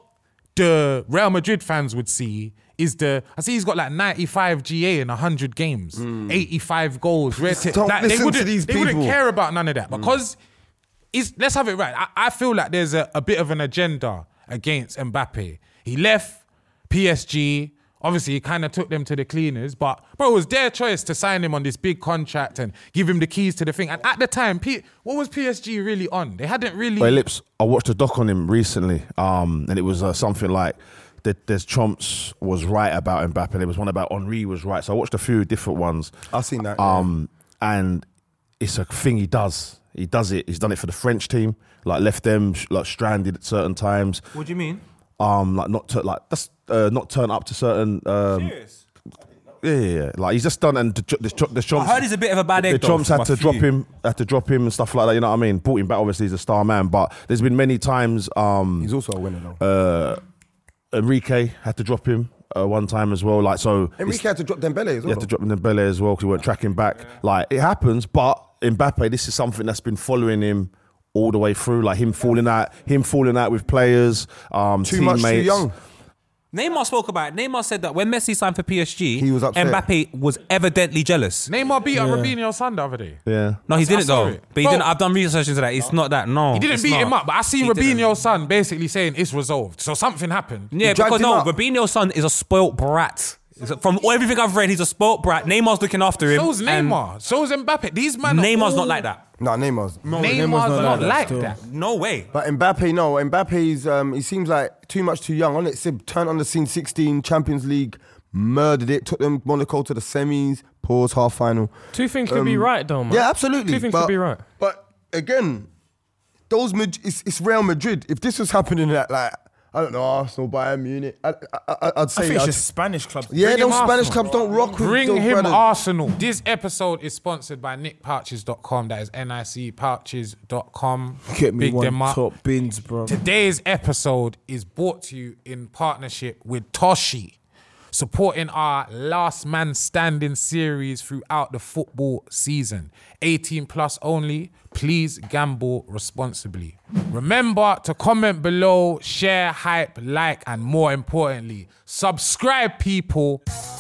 the Real Madrid fans would see is the I see he's got like ninety-five G A in one hundred games, eighty-five goals. Red Don't like, listen they wouldn't, to these they wouldn't people. care about none of that because. Is, let's have it right. I, I feel like there's a, a bit of an agenda against Mbappe. He left P S G. Obviously, he kind of took them to the cleaners. But, bro, it was their choice to sign him on this big contract and give him the keys to the thing. And at the time, P- what was P S G really on? They hadn't really... Wait, Lips, I watched a doc on him recently, um, and it was uh, something like that there's Chomps was right about Mbappe, and there was one about Henri was right. So I watched a few different ones. I've seen that. yeah. Um, and it's a thing he does. He does it. He's done it for the French team. Like left them sh- like stranded at certain times. What do you mean? Um, like not to, like that's uh, not turn up to certain. Um, Serious? yeah, yeah, yeah. Like he's just done, and the, the, the, the Chomps. I heard he's a bit of a bad egg. The though, Chomps from had a to drop few. him, had to drop him and stuff like that. You know what I mean? Brought him back. Obviously, he's a star man, but there's been many times. Um, He's also a winner though. uh, Enrique had to drop him uh, one time as well. Like so, Enrique had to drop Dembele as he well. had to drop Dembele as well because he weren't tracking back. Like it happens, but Mbappe, this is something that's been following him all the way through. Like him falling out, him falling out with players, um, Too teammates. much, too young. Neymar spoke about it. Neymar said that when Messi signed for P S G, He was upset. Mbappe was evidently jealous. Neymar beat up Robinho's son the other day. Yeah. No, he I didn't saw though. it. But he Bro. didn't. I've done research into that. It's not that. No, He didn't it's beat not. him up, but I seen He didn't. Robinho's son basically saying it's resolved. So something happened. Yeah, He dragged because him no, up. Robinho's son is a spoilt brat. From everything I've read, he's a spoilt brat. Neymar's looking after him. So's and Neymar. So's Mbappe. These man. are Neymar's all- not like that. No, Neymar's. Neymar's, not not, like that like still. that. No way. But Mbappe, no. Mbappe's, um, he seems like too much too young. On it, Sib turned on the scene sixteen, Champions League, murdered it, took them Monaco to the semis, pause, half final. Two things could be right, though, man. Yeah, absolutely. Two things but, could be right. But again, those Mad- it's, it's Real Madrid. If this was happening at like, I don't know, Arsenal, Bayern Munich, I, I, I, I'd say I think it's I'd- just Spanish clubs. yeah, Bring him those Spanish Arsenal. clubs don't rock with Bring those him brothers. Arsenal. This episode is sponsored by nick pouches dot com. That is N I C pouches dot com. Get me Big one them up. top bins, bro. Today's episode is brought to you in partnership with Toshi, supporting our Last Man Standing series throughout the football season. eighteen plus only. Please gamble responsibly. Remember to comment below, share, hype, like, and more importantly, subscribe, people.